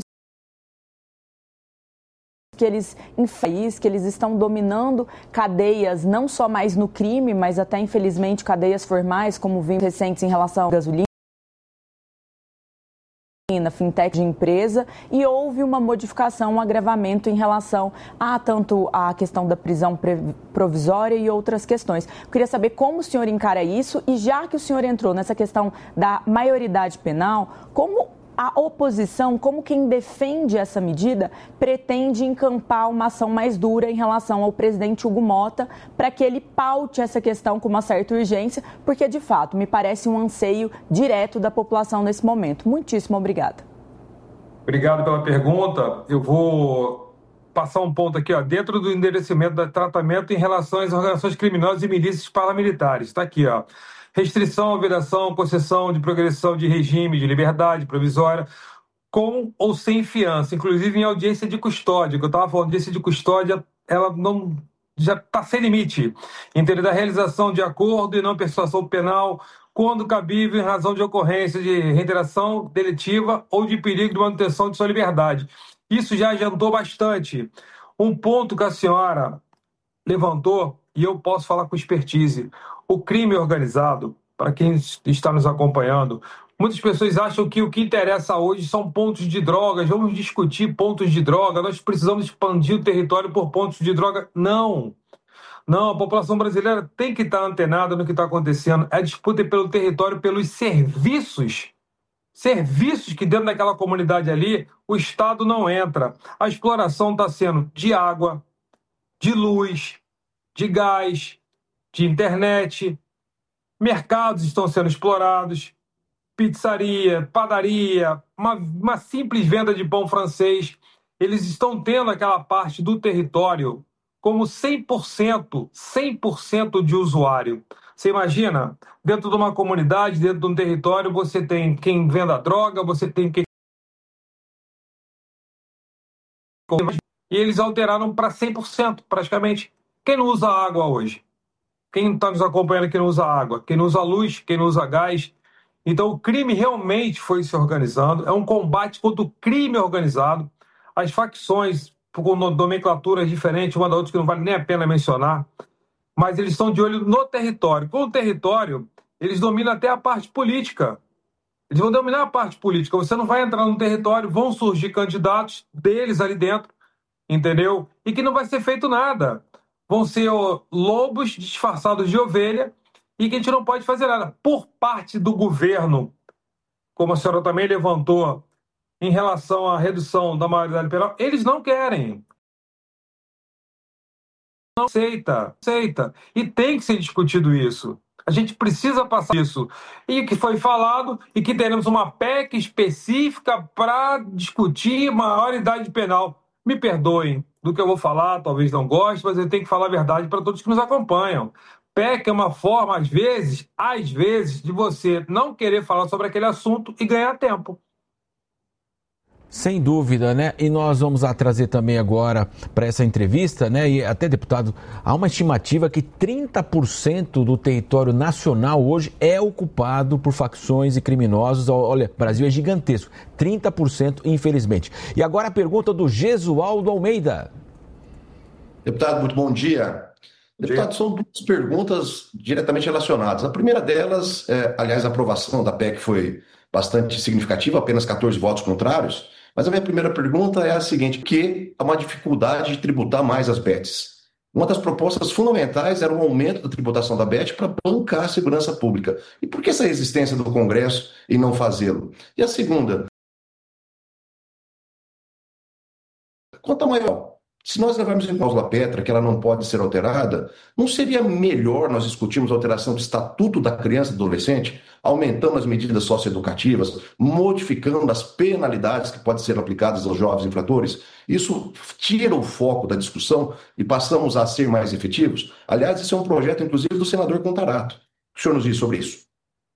que eles estão dominando cadeias, não só mais no crime, mas até, infelizmente, cadeias formais, como vimos recentes em relação à gasolina, fintech de empresa, e houve uma modificação, um agravamento em relação a tanto a questão da prisão provisória e outras questões. Eu queria saber como o senhor encara isso, e já que o senhor entrou nessa questão da maioridade penal, como a oposição, como quem defende essa medida, pretende encampar uma ação mais dura em relação ao presidente Hugo Motta para que ele paute essa questão com uma certa urgência, porque, de fato, me parece um anseio direto da população nesse momento. Muitíssimo obrigada. Obrigado pela pergunta. Eu vou passar um ponto aqui, dentro do endereçamento do tratamento em relação às organizações criminosas e milícias paramilitares. Está aqui, restrição, vedação, concessão de progressão de regime de liberdade provisória, com ou sem fiança, inclusive em audiência de custódia, que eu estava falando, audiência de custódia, ela não já está sem limite, entendeu? Da realização de acordo e não persuasão penal, quando cabível em razão de ocorrência de reiteração delitiva ou de perigo de manutenção de sua liberdade. Isso já adiantou bastante. Um ponto que a senhora levantou, e eu posso falar com expertise, o crime organizado, para quem está nos acompanhando, muitas pessoas acham que o que interessa hoje são pontos de drogas, vamos discutir pontos de droga, nós precisamos expandir o território por pontos de droga. Não, a população brasileira tem que estar antenada no que está acontecendo. A disputa é pelo território, pelos serviços que dentro daquela comunidade ali, o Estado não entra. A exploração está sendo de água, de luz, de gás, de internet, mercados estão sendo explorados, pizzaria, padaria, uma simples venda de pão francês. Eles estão tendo aquela parte do território como 100% de usuário. Você imagina, dentro de uma comunidade, dentro de um território, você tem quem venda droga, você tem quem... E eles alteraram para 100%, praticamente. Quem não usa água hoje? Quem está nos acompanhando que não usa água? Quem não usa luz? Quem não usa gás? Então, o crime realmente foi se organizando. É um combate contra o crime organizado. As facções, com nomenclaturas diferentes, uma da outra, que não vale nem a pena mencionar, mas eles estão de olho no território. Com o território, eles dominam até a parte política. Eles vão dominar a parte política. Você não vai entrar no território, vão surgir candidatos deles ali dentro, entendeu? E que não vai ser feito nada. Vão ser lobos disfarçados de ovelha e que a gente não pode fazer nada. Por parte do governo, como a senhora também levantou, em relação à redução da maioridade penal, eles não querem. Não aceita. E tem que ser discutido isso. A gente precisa passar isso. E que foi falado, e que teremos uma PEC específica para discutir maioridade penal. Me perdoem do que eu vou falar, talvez não goste, mas eu tenho que falar a verdade para todos que nos acompanham. PEC é uma forma, às vezes, de você não querer falar sobre aquele assunto e ganhar tempo. Sem dúvida, né? E nós vamos trazer também agora para essa entrevista, né? E até, deputado, há uma estimativa que 30% do território nacional hoje é ocupado por facções e criminosos. Olha, o Brasil é gigantesco. 30%, infelizmente. E agora a pergunta do Gesualdo Almeida. Deputado, muito bom dia. Deputado, são duas perguntas diretamente relacionadas. A primeira delas, aliás, a aprovação da PEC foi bastante significativa, apenas 14 votos contrários. Mas a minha primeira pergunta é a seguinte, que há uma dificuldade de tributar mais as bets. Uma das propostas fundamentais era o aumento da tributação da bet para bancar a segurança pública. E por que essa resistência do Congresso em não fazê-lo? E a segunda, quanto a maior, se nós levarmos em cláusula pétrea que ela não pode ser alterada, não seria melhor nós discutirmos a alteração do Estatuto da Criança e do Adolescente, aumentando as medidas socioeducativas, modificando as penalidades que podem ser aplicadas aos jovens infratores? Isso tira o foco da discussão e passamos a ser mais efetivos? Aliás, esse é um projeto, inclusive, do senador Contarato. O senhor nos diz sobre isso?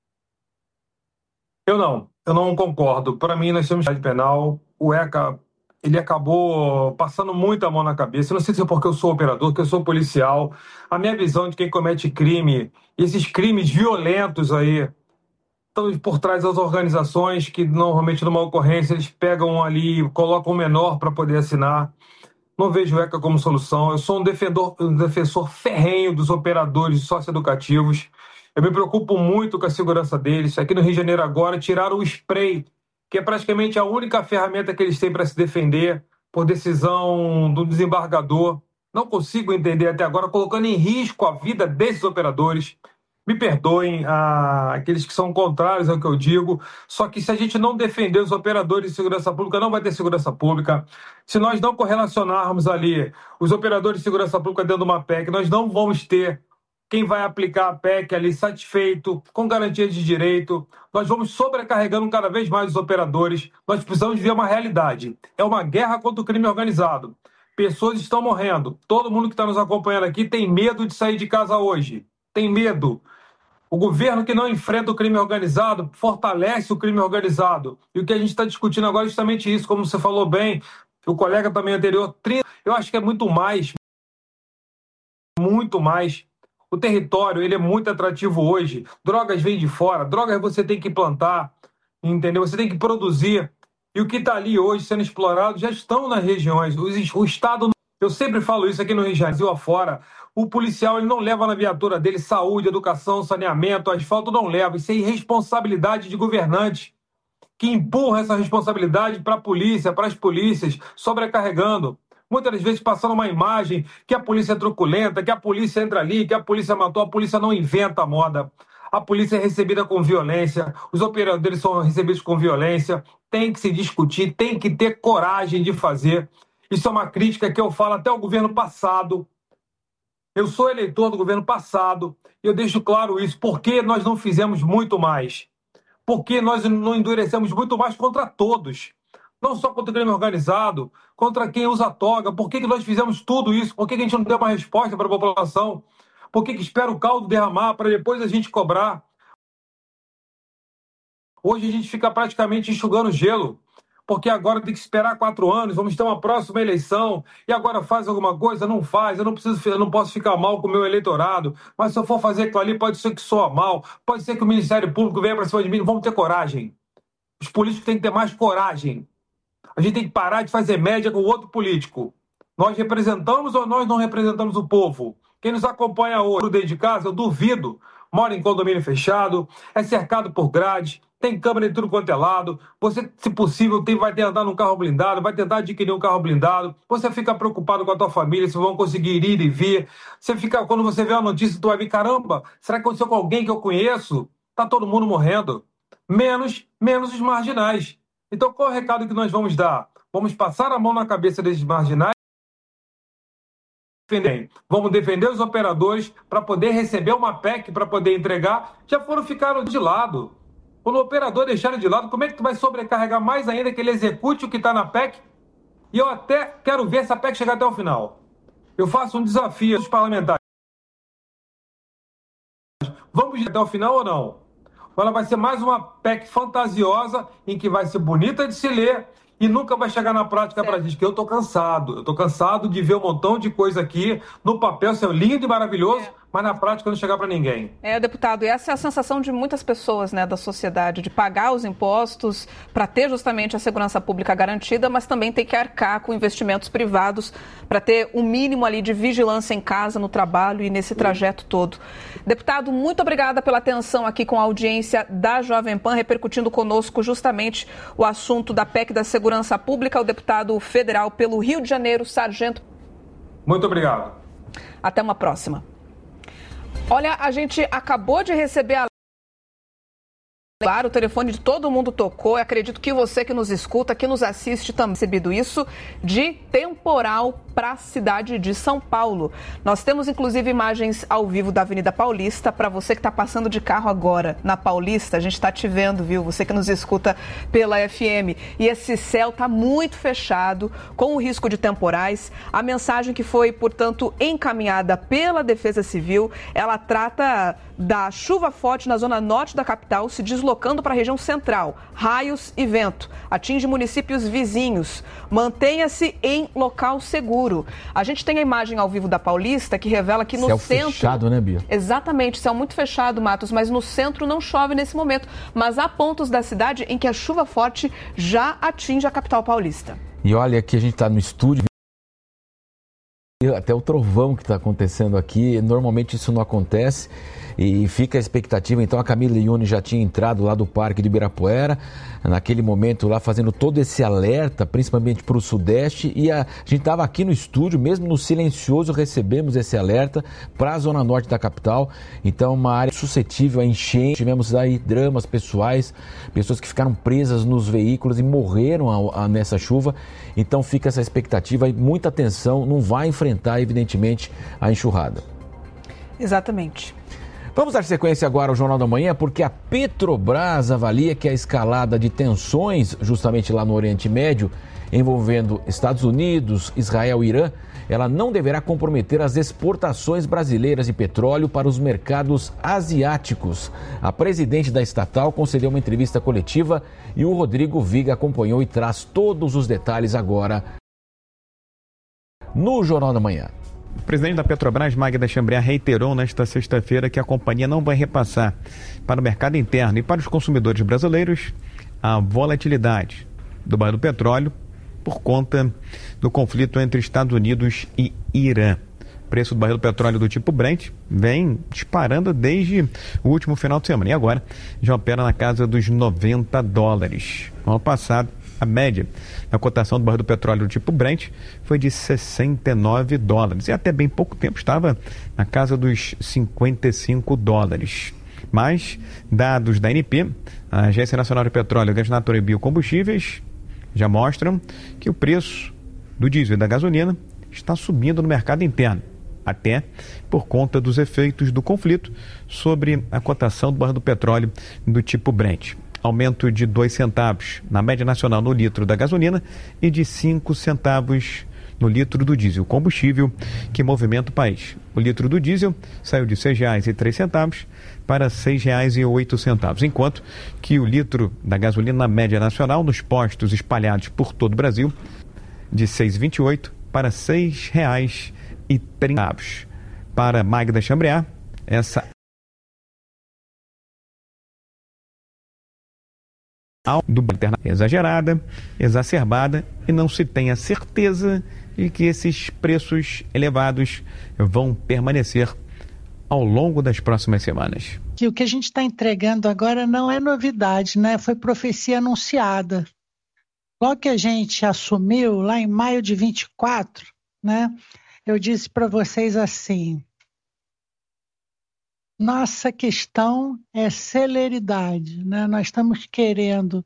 Eu não concordo. Para mim, nós temos de penal. O ECA, ele acabou passando muito a mão na cabeça. Eu não sei se é porque eu sou operador, que eu sou policial. A minha visão de quem comete crime, esses crimes violentos aí, estão por trás das organizações que normalmente numa ocorrência eles pegam ali, colocam o menor para poder assinar. Não vejo o ECA como solução. Eu sou um defensor ferrenho dos operadores socioeducativos. Eu me preocupo muito com a segurança deles. Aqui no Rio de Janeiro agora tiraram o spray, que é praticamente a única ferramenta que eles têm para se defender por decisão do desembargador. Não consigo entender até agora, colocando em risco a vida desses operadores. Me perdoem aqueles que são contrários ao que eu digo, só que se a gente não defender os operadores de segurança pública, não vai ter segurança pública. Se nós não correlacionarmos ali os operadores de segurança pública dentro de uma PEC, nós não vamos ter quem vai aplicar a PEC ali satisfeito, com garantia de direito. Nós vamos sobrecarregando cada vez mais os operadores. Nós precisamos ver uma realidade. É uma guerra contra o crime organizado. Pessoas estão morrendo. Todo mundo que está nos acompanhando aqui tem medo de sair de casa hoje. Tem medo. O governo que não enfrenta o crime organizado fortalece o crime organizado. E o que a gente está discutindo agora é justamente isso, como você falou bem, o colega também anterior, eu acho que é muito mais. O território, ele é muito atrativo hoje. Drogas vêm de fora, drogas você tem que plantar, entendeu? Você tem que produzir. E o que está ali hoje sendo explorado já estão nas regiões. O Estado, eu sempre falo isso aqui no Rio de Janeiro, afora, o policial ele não leva na viatura dele saúde, educação, saneamento, asfalto não leva. Isso é irresponsabilidade de governantes que empurram essa responsabilidade para a polícia, para as polícias, sobrecarregando. Muitas das vezes passando uma imagem que a polícia é truculenta, que a polícia entra ali, que a polícia matou. A polícia não inventa a moda. A polícia é recebida com violência, os operadores são recebidos com violência. Tem que se discutir, tem que ter coragem de fazer. Isso é uma crítica que eu falo até ao governo passado. Eu sou eleitor do governo passado e eu deixo claro isso. Por que nós não fizemos muito mais? Por que nós não endurecemos muito mais contra todos? Não só contra o crime organizado, contra quem usa toga. Por que nós fizemos tudo isso? Por que a gente não deu uma resposta para a população? Por que espera o caldo derramar para depois a gente cobrar? Hoje a gente fica praticamente enxugando gelo, porque agora tem que esperar 4 anos, vamos ter uma próxima eleição, e agora faz alguma coisa? Não faz, eu não posso ficar mal com o meu eleitorado, mas se eu for fazer aquilo ali, pode ser que soa mal, pode ser que o Ministério Público venha para cima de mim, vamos ter coragem. Os políticos têm que ter mais coragem. A gente tem que parar de fazer média com o outro político. Nós representamos ou nós não representamos o povo? Quem nos acompanha hoje dentro de casa, eu duvido, mora em condomínio fechado, é cercado por grades, tem câmera de tudo quanto é lado, você, se possível, vai tentar num carro blindado, vai tentar adquirir um carro blindado, você fica preocupado com a tua família, se vão conseguir ir e vir, quando você vê a notícia, tu vai ver, caramba, será que aconteceu com alguém que eu conheço? Tá todo mundo morrendo, menos os marginais. Então, qual é o recado que nós vamos dar? Vamos passar a mão na cabeça desses marginais Vamos defender os operadores para poder receber uma PEC, para poder entregar. Ficaram de lado. Quando o operador deixar de lado, como é que tu vai sobrecarregar mais ainda que ele execute o que está na PEC? E eu até quero ver essa PEC chegar até o final. Eu faço um desafio aos parlamentares. Vamos até o final ou não? Ou ela vai ser mais uma PEC fantasiosa, em que vai ser bonita de se ler e nunca vai chegar na prática para a gente, que eu estou cansado. Eu estou cansado de ver um montão de coisa aqui, no papel ser lindo e maravilhoso, mas na prática não chegar para ninguém. Deputado, e essa é a sensação de muitas pessoas, né, da sociedade, de pagar os impostos para ter justamente a segurança pública garantida, mas também tem que arcar com investimentos privados para ter um mínimo ali de vigilância em casa, no trabalho e nesse trajeto todo. Deputado, muito obrigada pela atenção aqui com a audiência da Jovem Pan, repercutindo conosco justamente o assunto da PEC da segurança pública, o deputado federal pelo Rio de Janeiro, Sargento. Muito obrigado. Até uma próxima. Olha, a gente acabou de receber a... Claro, o telefone de todo mundo tocou. Eu acredito que você que nos escuta, que nos assiste, também recebido isso, de temporal para a cidade de São Paulo. Nós temos, inclusive, imagens ao vivo da Avenida Paulista. Para você que está passando de carro agora na Paulista, a gente está te vendo, viu? Você que nos escuta pela FM. E esse céu está muito fechado, com o risco de temporais. A mensagem que foi, portanto, encaminhada pela Defesa Civil, ela trata da chuva forte na zona norte da capital, se deslocando para a região central. Raios e vento. Atinge municípios vizinhos. Mantenha-se em local seguro. A gente tem a imagem ao vivo da Paulista que revela que no céu centro... fechado, né, Bia? Exatamente, céu muito fechado, Matos, mas no centro não chove nesse momento. Mas há pontos da cidade em que a chuva forte já atinge a capital paulista. E olha, aqui a gente está no estúdio, até o trovão que está acontecendo aqui, normalmente isso não acontece. E fica a expectativa, então a Camila Leone já tinha entrado lá do Parque de Ibirapuera, naquele momento lá fazendo todo esse alerta, principalmente para o Sudeste, e a gente estava aqui no estúdio, mesmo no silencioso, recebemos esse alerta para a Zona Norte da capital, então uma área suscetível a enchente, tivemos aí dramas pessoais, pessoas que ficaram presas nos veículos e morreram nessa chuva, então fica essa expectativa e muita atenção, não vai enfrentar evidentemente a enxurrada. Exatamente. Vamos dar sequência agora ao Jornal da Manhã, porque a Petrobras avalia que a escalada de tensões, justamente lá no Oriente Médio, envolvendo Estados Unidos, Israel e Irã, ela não deverá comprometer as exportações brasileiras de petróleo para os mercados asiáticos. A presidente da estatal concedeu uma entrevista coletiva e o Rodrigo Viga acompanhou e traz todos os detalhes agora no Jornal da Manhã. O presidente da Petrobras, Magda Chambriard, reiterou nesta sexta-feira que a companhia não vai repassar para o mercado interno e para os consumidores brasileiros a volatilidade do barril do petróleo por conta do conflito entre Estados Unidos e Irã. O preço do barril do petróleo do tipo Brent vem disparando desde o último final de semana e agora já opera na casa dos $90. No ano passado, a média da cotação do barril do petróleo do tipo Brent foi de $69 e até bem pouco tempo estava na casa dos $55. Mas, dados da ANP, a Agência Nacional de Petróleo, Gás Natural e Biocombustíveis, já mostram que o preço do diesel e da gasolina está subindo no mercado interno, até por conta dos efeitos do conflito sobre a cotação do barril do petróleo do tipo Brent. Aumento de 2 centavos na média nacional no litro da gasolina e de 5 centavos no litro do diesel, combustível que movimenta o país. O litro do diesel saiu de R$ 6,03 para R$ 6,08, enquanto que o litro da gasolina na média nacional nos postos espalhados por todo o Brasil de R$ 6,28 para R$ 6,30. Para Magda Chambriard, essa do interna exagerada, exacerbada e não se tem a certeza de que esses preços elevados vão permanecer ao longo das próximas semanas. Que o que a gente está entregando agora não é novidade, né? Foi profecia anunciada. Logo que a gente assumiu, lá em maio de 24, né? Eu disse para vocês assim: nossa questão é celeridade, né? Nós estamos querendo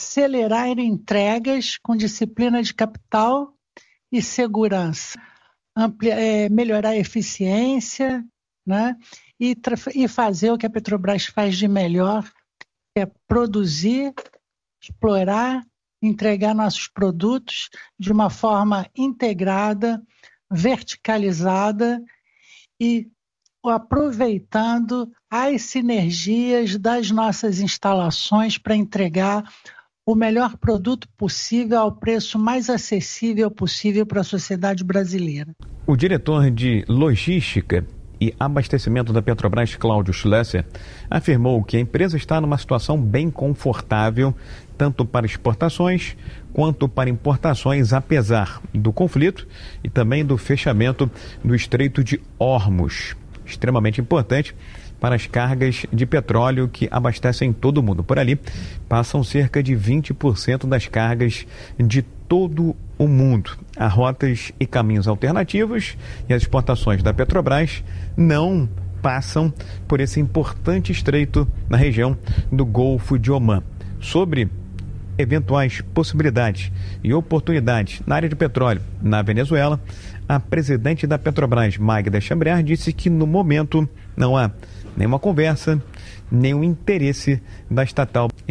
acelerar entregas com disciplina de capital e segurança. melhorar a eficiência, né? E fazer o que a Petrobras faz de melhor, que é produzir, explorar, entregar nossos produtos de uma forma integrada, verticalizada e aproveitando as sinergias das nossas instalações para entregar o melhor produto possível ao preço mais acessível possível para a sociedade brasileira. O diretor de Logística e Abastecimento da Petrobras, Cláudio Schlesser, afirmou que a empresa está numa situação bem confortável, tanto para exportações quanto para importações, apesar do conflito e também do fechamento do Estreito de Hormuz, extremamente importante para as cargas de petróleo que abastecem todo o mundo. Por ali, passam cerca de 20% das cargas de todo o mundo. Há rotas e caminhos alternativos e as exportações da Petrobras não passam por esse importante estreito na região do Golfo de Omã. Sobre eventuais possibilidades e oportunidades na área de petróleo na Venezuela, a presidente da Petrobras, Magda Chambriard, disse que no momento não há nenhuma conversa, nenhum interesse da estatal em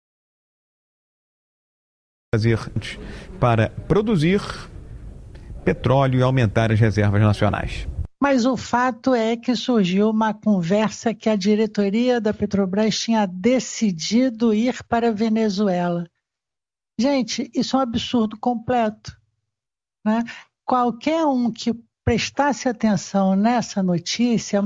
fazer para produzir petróleo e aumentar as reservas nacionais. Mas o fato é que surgiu uma conversa que a diretoria da Petrobras tinha decidido ir para a Venezuela. Gente, isso é um absurdo completo, né? Qualquer um que prestasse atenção nessa notícia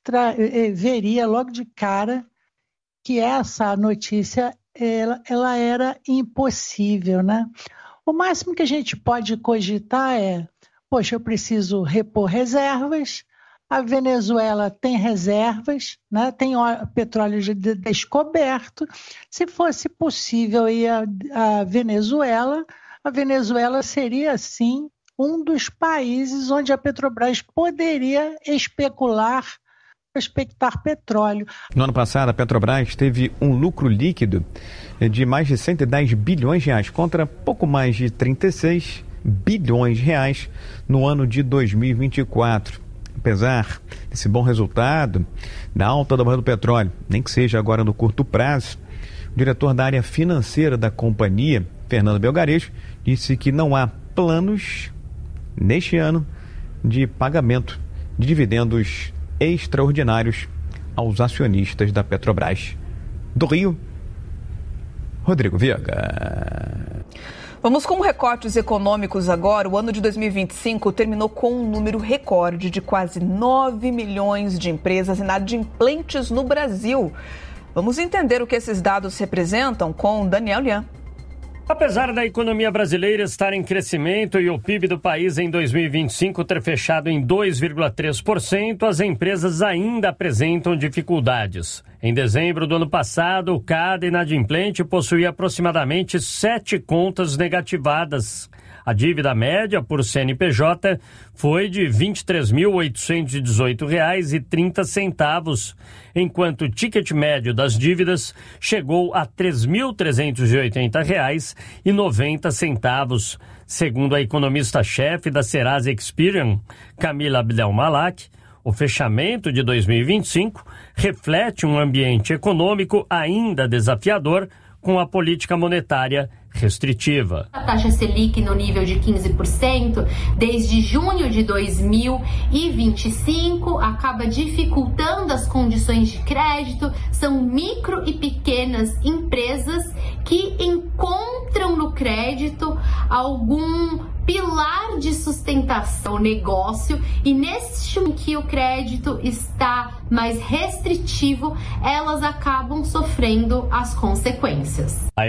veria logo de cara que essa notícia ela era impossível, né? O máximo que a gente pode cogitar é: poxa, eu preciso repor reservas, a Venezuela tem reservas, né? Tem petróleo descoberto. Se fosse possível ir à Venezuela, a Venezuela seria, sim, um dos países onde a Petrobras poderia prospectar petróleo. No ano passado, a Petrobras teve um lucro líquido de mais de 110 bilhões de reais, contra pouco mais de 36 bilhões de reais no ano de 2024. Apesar desse bom resultado, da alta do barril do petróleo, nem que seja agora no curto prazo, o diretor da área financeira da companhia, Fernando Belgarejo, disse que não há planos neste ano de pagamento de dividendos extraordinários aos acionistas da Petrobras. Do Rio, Rodrigo Viega. Vamos com recortes econômicos agora. O ano de 2025 terminou com um número recorde de quase 9 milhões de empresas inadimplentes no Brasil. Vamos entender o que esses dados representam com Daniel Lian. Apesar da economia brasileira estar em crescimento e o PIB do país em 2025 ter fechado em 2,3%, as empresas ainda apresentam dificuldades. Em dezembro do ano passado, cada inadimplente possuía aproximadamente 7 contas negativadas. A dívida média por CNPJ foi de R$ 23.818,30, enquanto o ticket médio das dívidas chegou a R$ 3.380,90. Segundo a economista-chefe da Serasa Experian, Camila Abdelmalak, o fechamento de 2025 reflete um ambiente econômico ainda desafiador, com a política monetária restritiva. A taxa Selic no nível de 15% desde junho de 2025 acaba dificultando as condições de crédito. São micro e pequenas empresas que encontram no crédito algum pilar de sustentação ao negócio, e neste em que o crédito está mais restritivo, elas acabam sofrendo as consequências. A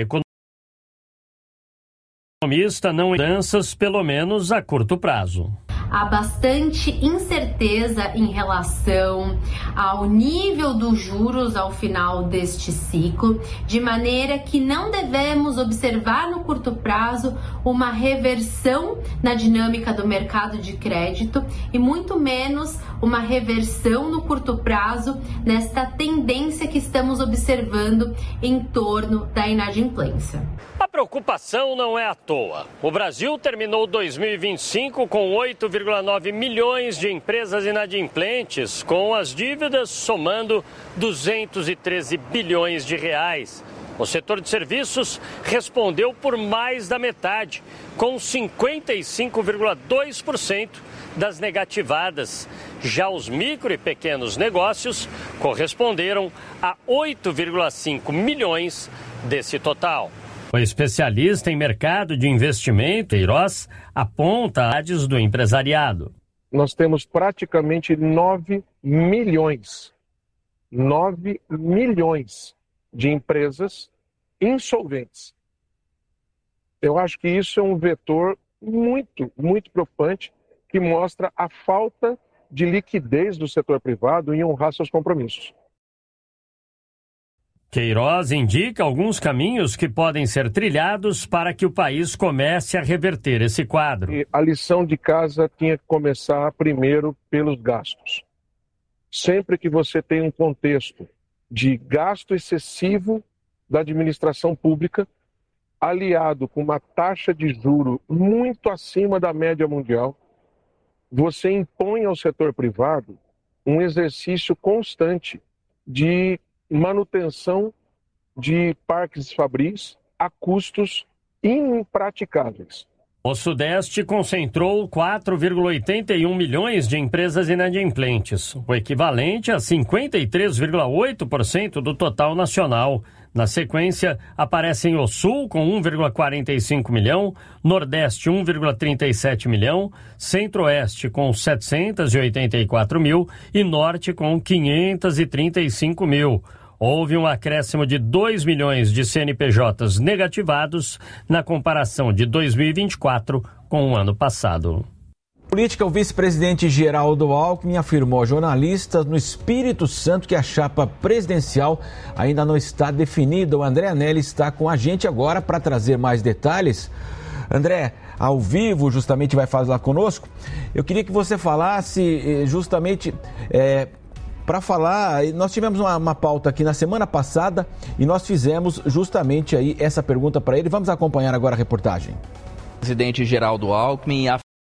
economista não mudanças, pelo menos a curto prazo. Há bastante incerteza em relação ao nível dos juros ao final deste ciclo, de maneira que não devemos observar no curto prazo uma reversão na dinâmica do mercado de crédito e muito menos uma reversão no curto prazo nesta tendência que estamos observando em torno da inadimplência. A preocupação não é à toa. O Brasil terminou 2025 com 8,9 milhões de empresas inadimplentes, com as dívidas somando 213 bilhões de reais. O setor de serviços respondeu por mais da metade, com 55,2% das negativadas. Já os micro e pequenos negócios corresponderam a 8,5 milhões desse total. O especialista em mercado de investimento, Queiroz, aponta as áreas do empresariado. Nós temos praticamente 9 milhões de empresas insolventes. Eu acho que isso é um vetor muito preocupante, que mostra a falta de liquidez do setor privado em honrar seus compromissos. Queiroz indica alguns caminhos que podem ser trilhados para que o país comece a reverter esse quadro. E a lição de casa tinha que começar primeiro pelos gastos. Sempre que você tem um contexto de gasto excessivo da administração pública, aliado com uma taxa de juro muito acima da média mundial, você impõe ao setor privado um exercício constante de manutenção de parques fabris a custos impraticáveis. O Sudeste concentrou 4,81 milhões de empresas inadimplentes, o equivalente a 53,8% do total nacional. Na sequência, aparecem o Sul com 1,45 milhão, Nordeste 1,37 milhão, Centro-Oeste com 784 mil e Norte com 535 mil. Houve um acréscimo de 2 milhões de CNPJs negativados na comparação de 2024 com o ano passado. Política, o vice-presidente Geraldo Alckmin afirmou a jornalistas no Espírito Santo que a chapa presidencial ainda não está definida. O André Anelli está com a gente agora para trazer mais detalhes. André, ao vivo, justamente vai falar conosco. Eu queria que você falasse justamente... Para falar, nós tivemos uma pauta aqui na semana passada e nós fizemos justamente aí essa pergunta para ele. Vamos acompanhar agora a reportagem. O presidente Geraldo Alckmin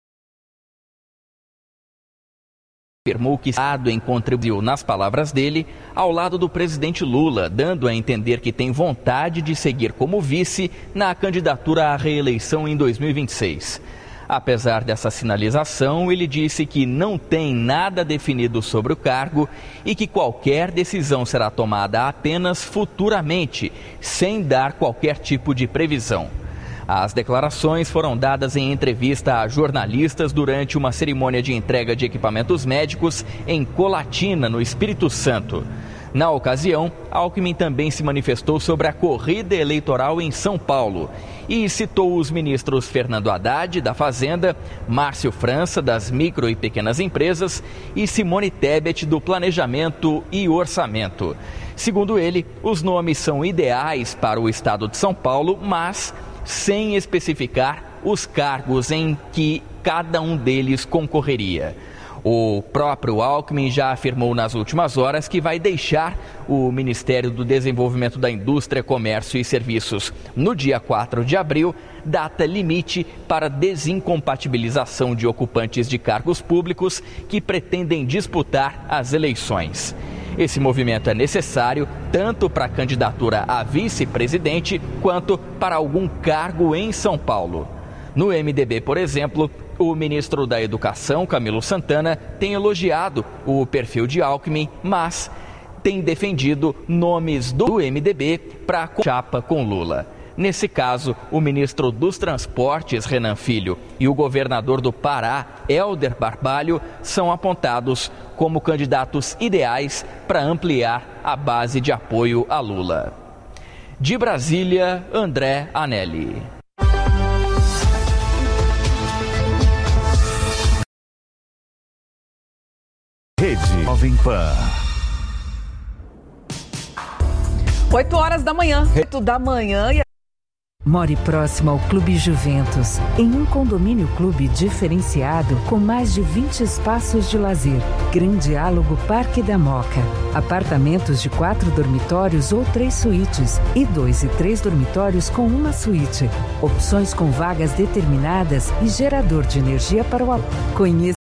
afirmou que o Estado contribuiu, nas palavras dele, ao lado do presidente Lula, dando a entender que tem vontade de seguir como vice na candidatura à reeleição em 2026. Apesar dessa sinalização, ele disse que não tem nada definido sobre o cargo e que qualquer decisão será tomada apenas futuramente, sem dar qualquer tipo de previsão. As declarações foram dadas em entrevista a jornalistas durante uma cerimônia de entrega de equipamentos médicos em Colatina, no Espírito Santo. Na ocasião, Alckmin também se manifestou sobre a corrida eleitoral em São Paulo e citou os ministros Fernando Haddad, da Fazenda, Márcio França, das micro e pequenas empresas, e Simone Tebet, do Planejamento e Orçamento. Segundo ele, os nomes são ideais para o estado de São Paulo, mas sem especificar os cargos em que cada um deles concorreria. O próprio Alckmin já afirmou nas últimas horas que vai deixar o Ministério do Desenvolvimento da Indústria, Comércio e Serviços no dia 4 de abril, data limite para desincompatibilização de ocupantes de cargos públicos que pretendem disputar as eleições. Esse movimento é necessário tanto para a candidatura a vice-presidente quanto para algum cargo em São Paulo. No MDB, por exemplo, o ministro da Educação, Camilo Santana, tem elogiado o perfil de Alckmin, mas tem defendido nomes do MDB para a chapa com Lula. Nesse caso, o ministro dos Transportes, Renan Filho, e o governador do Pará, Helder Barbalho, são apontados como candidatos ideais para ampliar a base de apoio a Lula. De Brasília, André Anelli. Rede Jovem Pan. 8 horas da manhã. 8 da manhã. More próximo ao Clube Juventus, em um condomínio clube diferenciado com mais de 20 espaços de lazer, grande diálogo Parque da Moca, apartamentos de 4 dormitórios ou 3 suítes e 2 e 3 dormitórios com uma suíte, opções com vagas determinadas e gerador de energia para o Conheça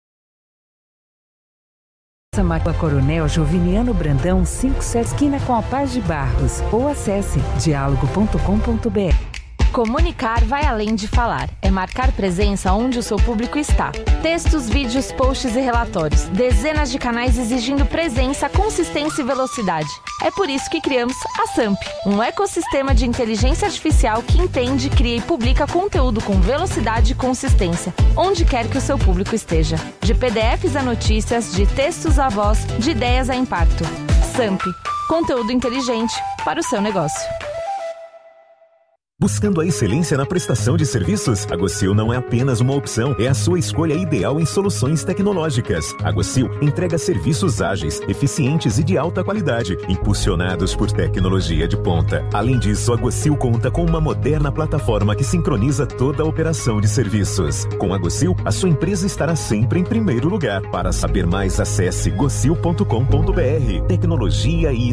Máquina Coronel Joviniano Brandão 57 esquina com a Paz de Barros ou acesse dialogo.com.br. Comunicar vai além de falar. É marcar presença onde o seu público está. Textos, vídeos, posts e relatórios. Dezenas de canais exigindo presença, consistência e velocidade. É por isso que criamos a SAMP, um ecossistema de inteligência artificial que entende, cria e publica conteúdo com velocidade e consistência, onde quer que o seu público esteja. De PDFs a notícias, de textos a voz, de ideias a impacto. SAMP, conteúdo inteligente para o seu negócio. Buscando a excelência na prestação de serviços? A Gocil não é apenas uma opção, é a sua escolha ideal em soluções tecnológicas. A Gocil entrega serviços ágeis, eficientes e de alta qualidade, impulsionados por tecnologia de ponta. Além disso, a Gocil conta com uma moderna plataforma que sincroniza toda a operação de serviços. Com a Gocil, a sua empresa estará sempre em primeiro lugar. Para saber mais, acesse gocil.com.br. Tecnologia e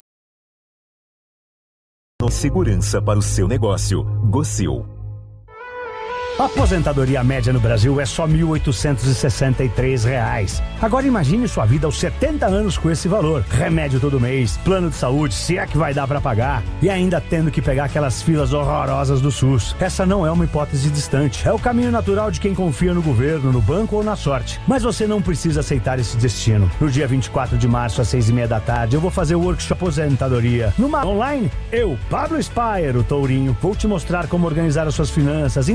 segurança para o seu negócio. Gocil. A aposentadoria média no Brasil é só R$ 1.863. Agora imagine sua vida aos 70 anos com esse valor. Remédio todo mês, plano de saúde, se é que vai dar pra pagar, e ainda tendo que pegar aquelas filas horrorosas do SUS. Essa não é uma hipótese distante. É o caminho natural de quem confia no governo, no banco ou na sorte. Mas você não precisa aceitar esse destino. No dia 24 de março, às 6:30 da tarde, eu vou fazer o workshop aposentadoria. Numa online, eu, Pablo Spire, o Tourinho, vou te mostrar como organizar as suas finanças.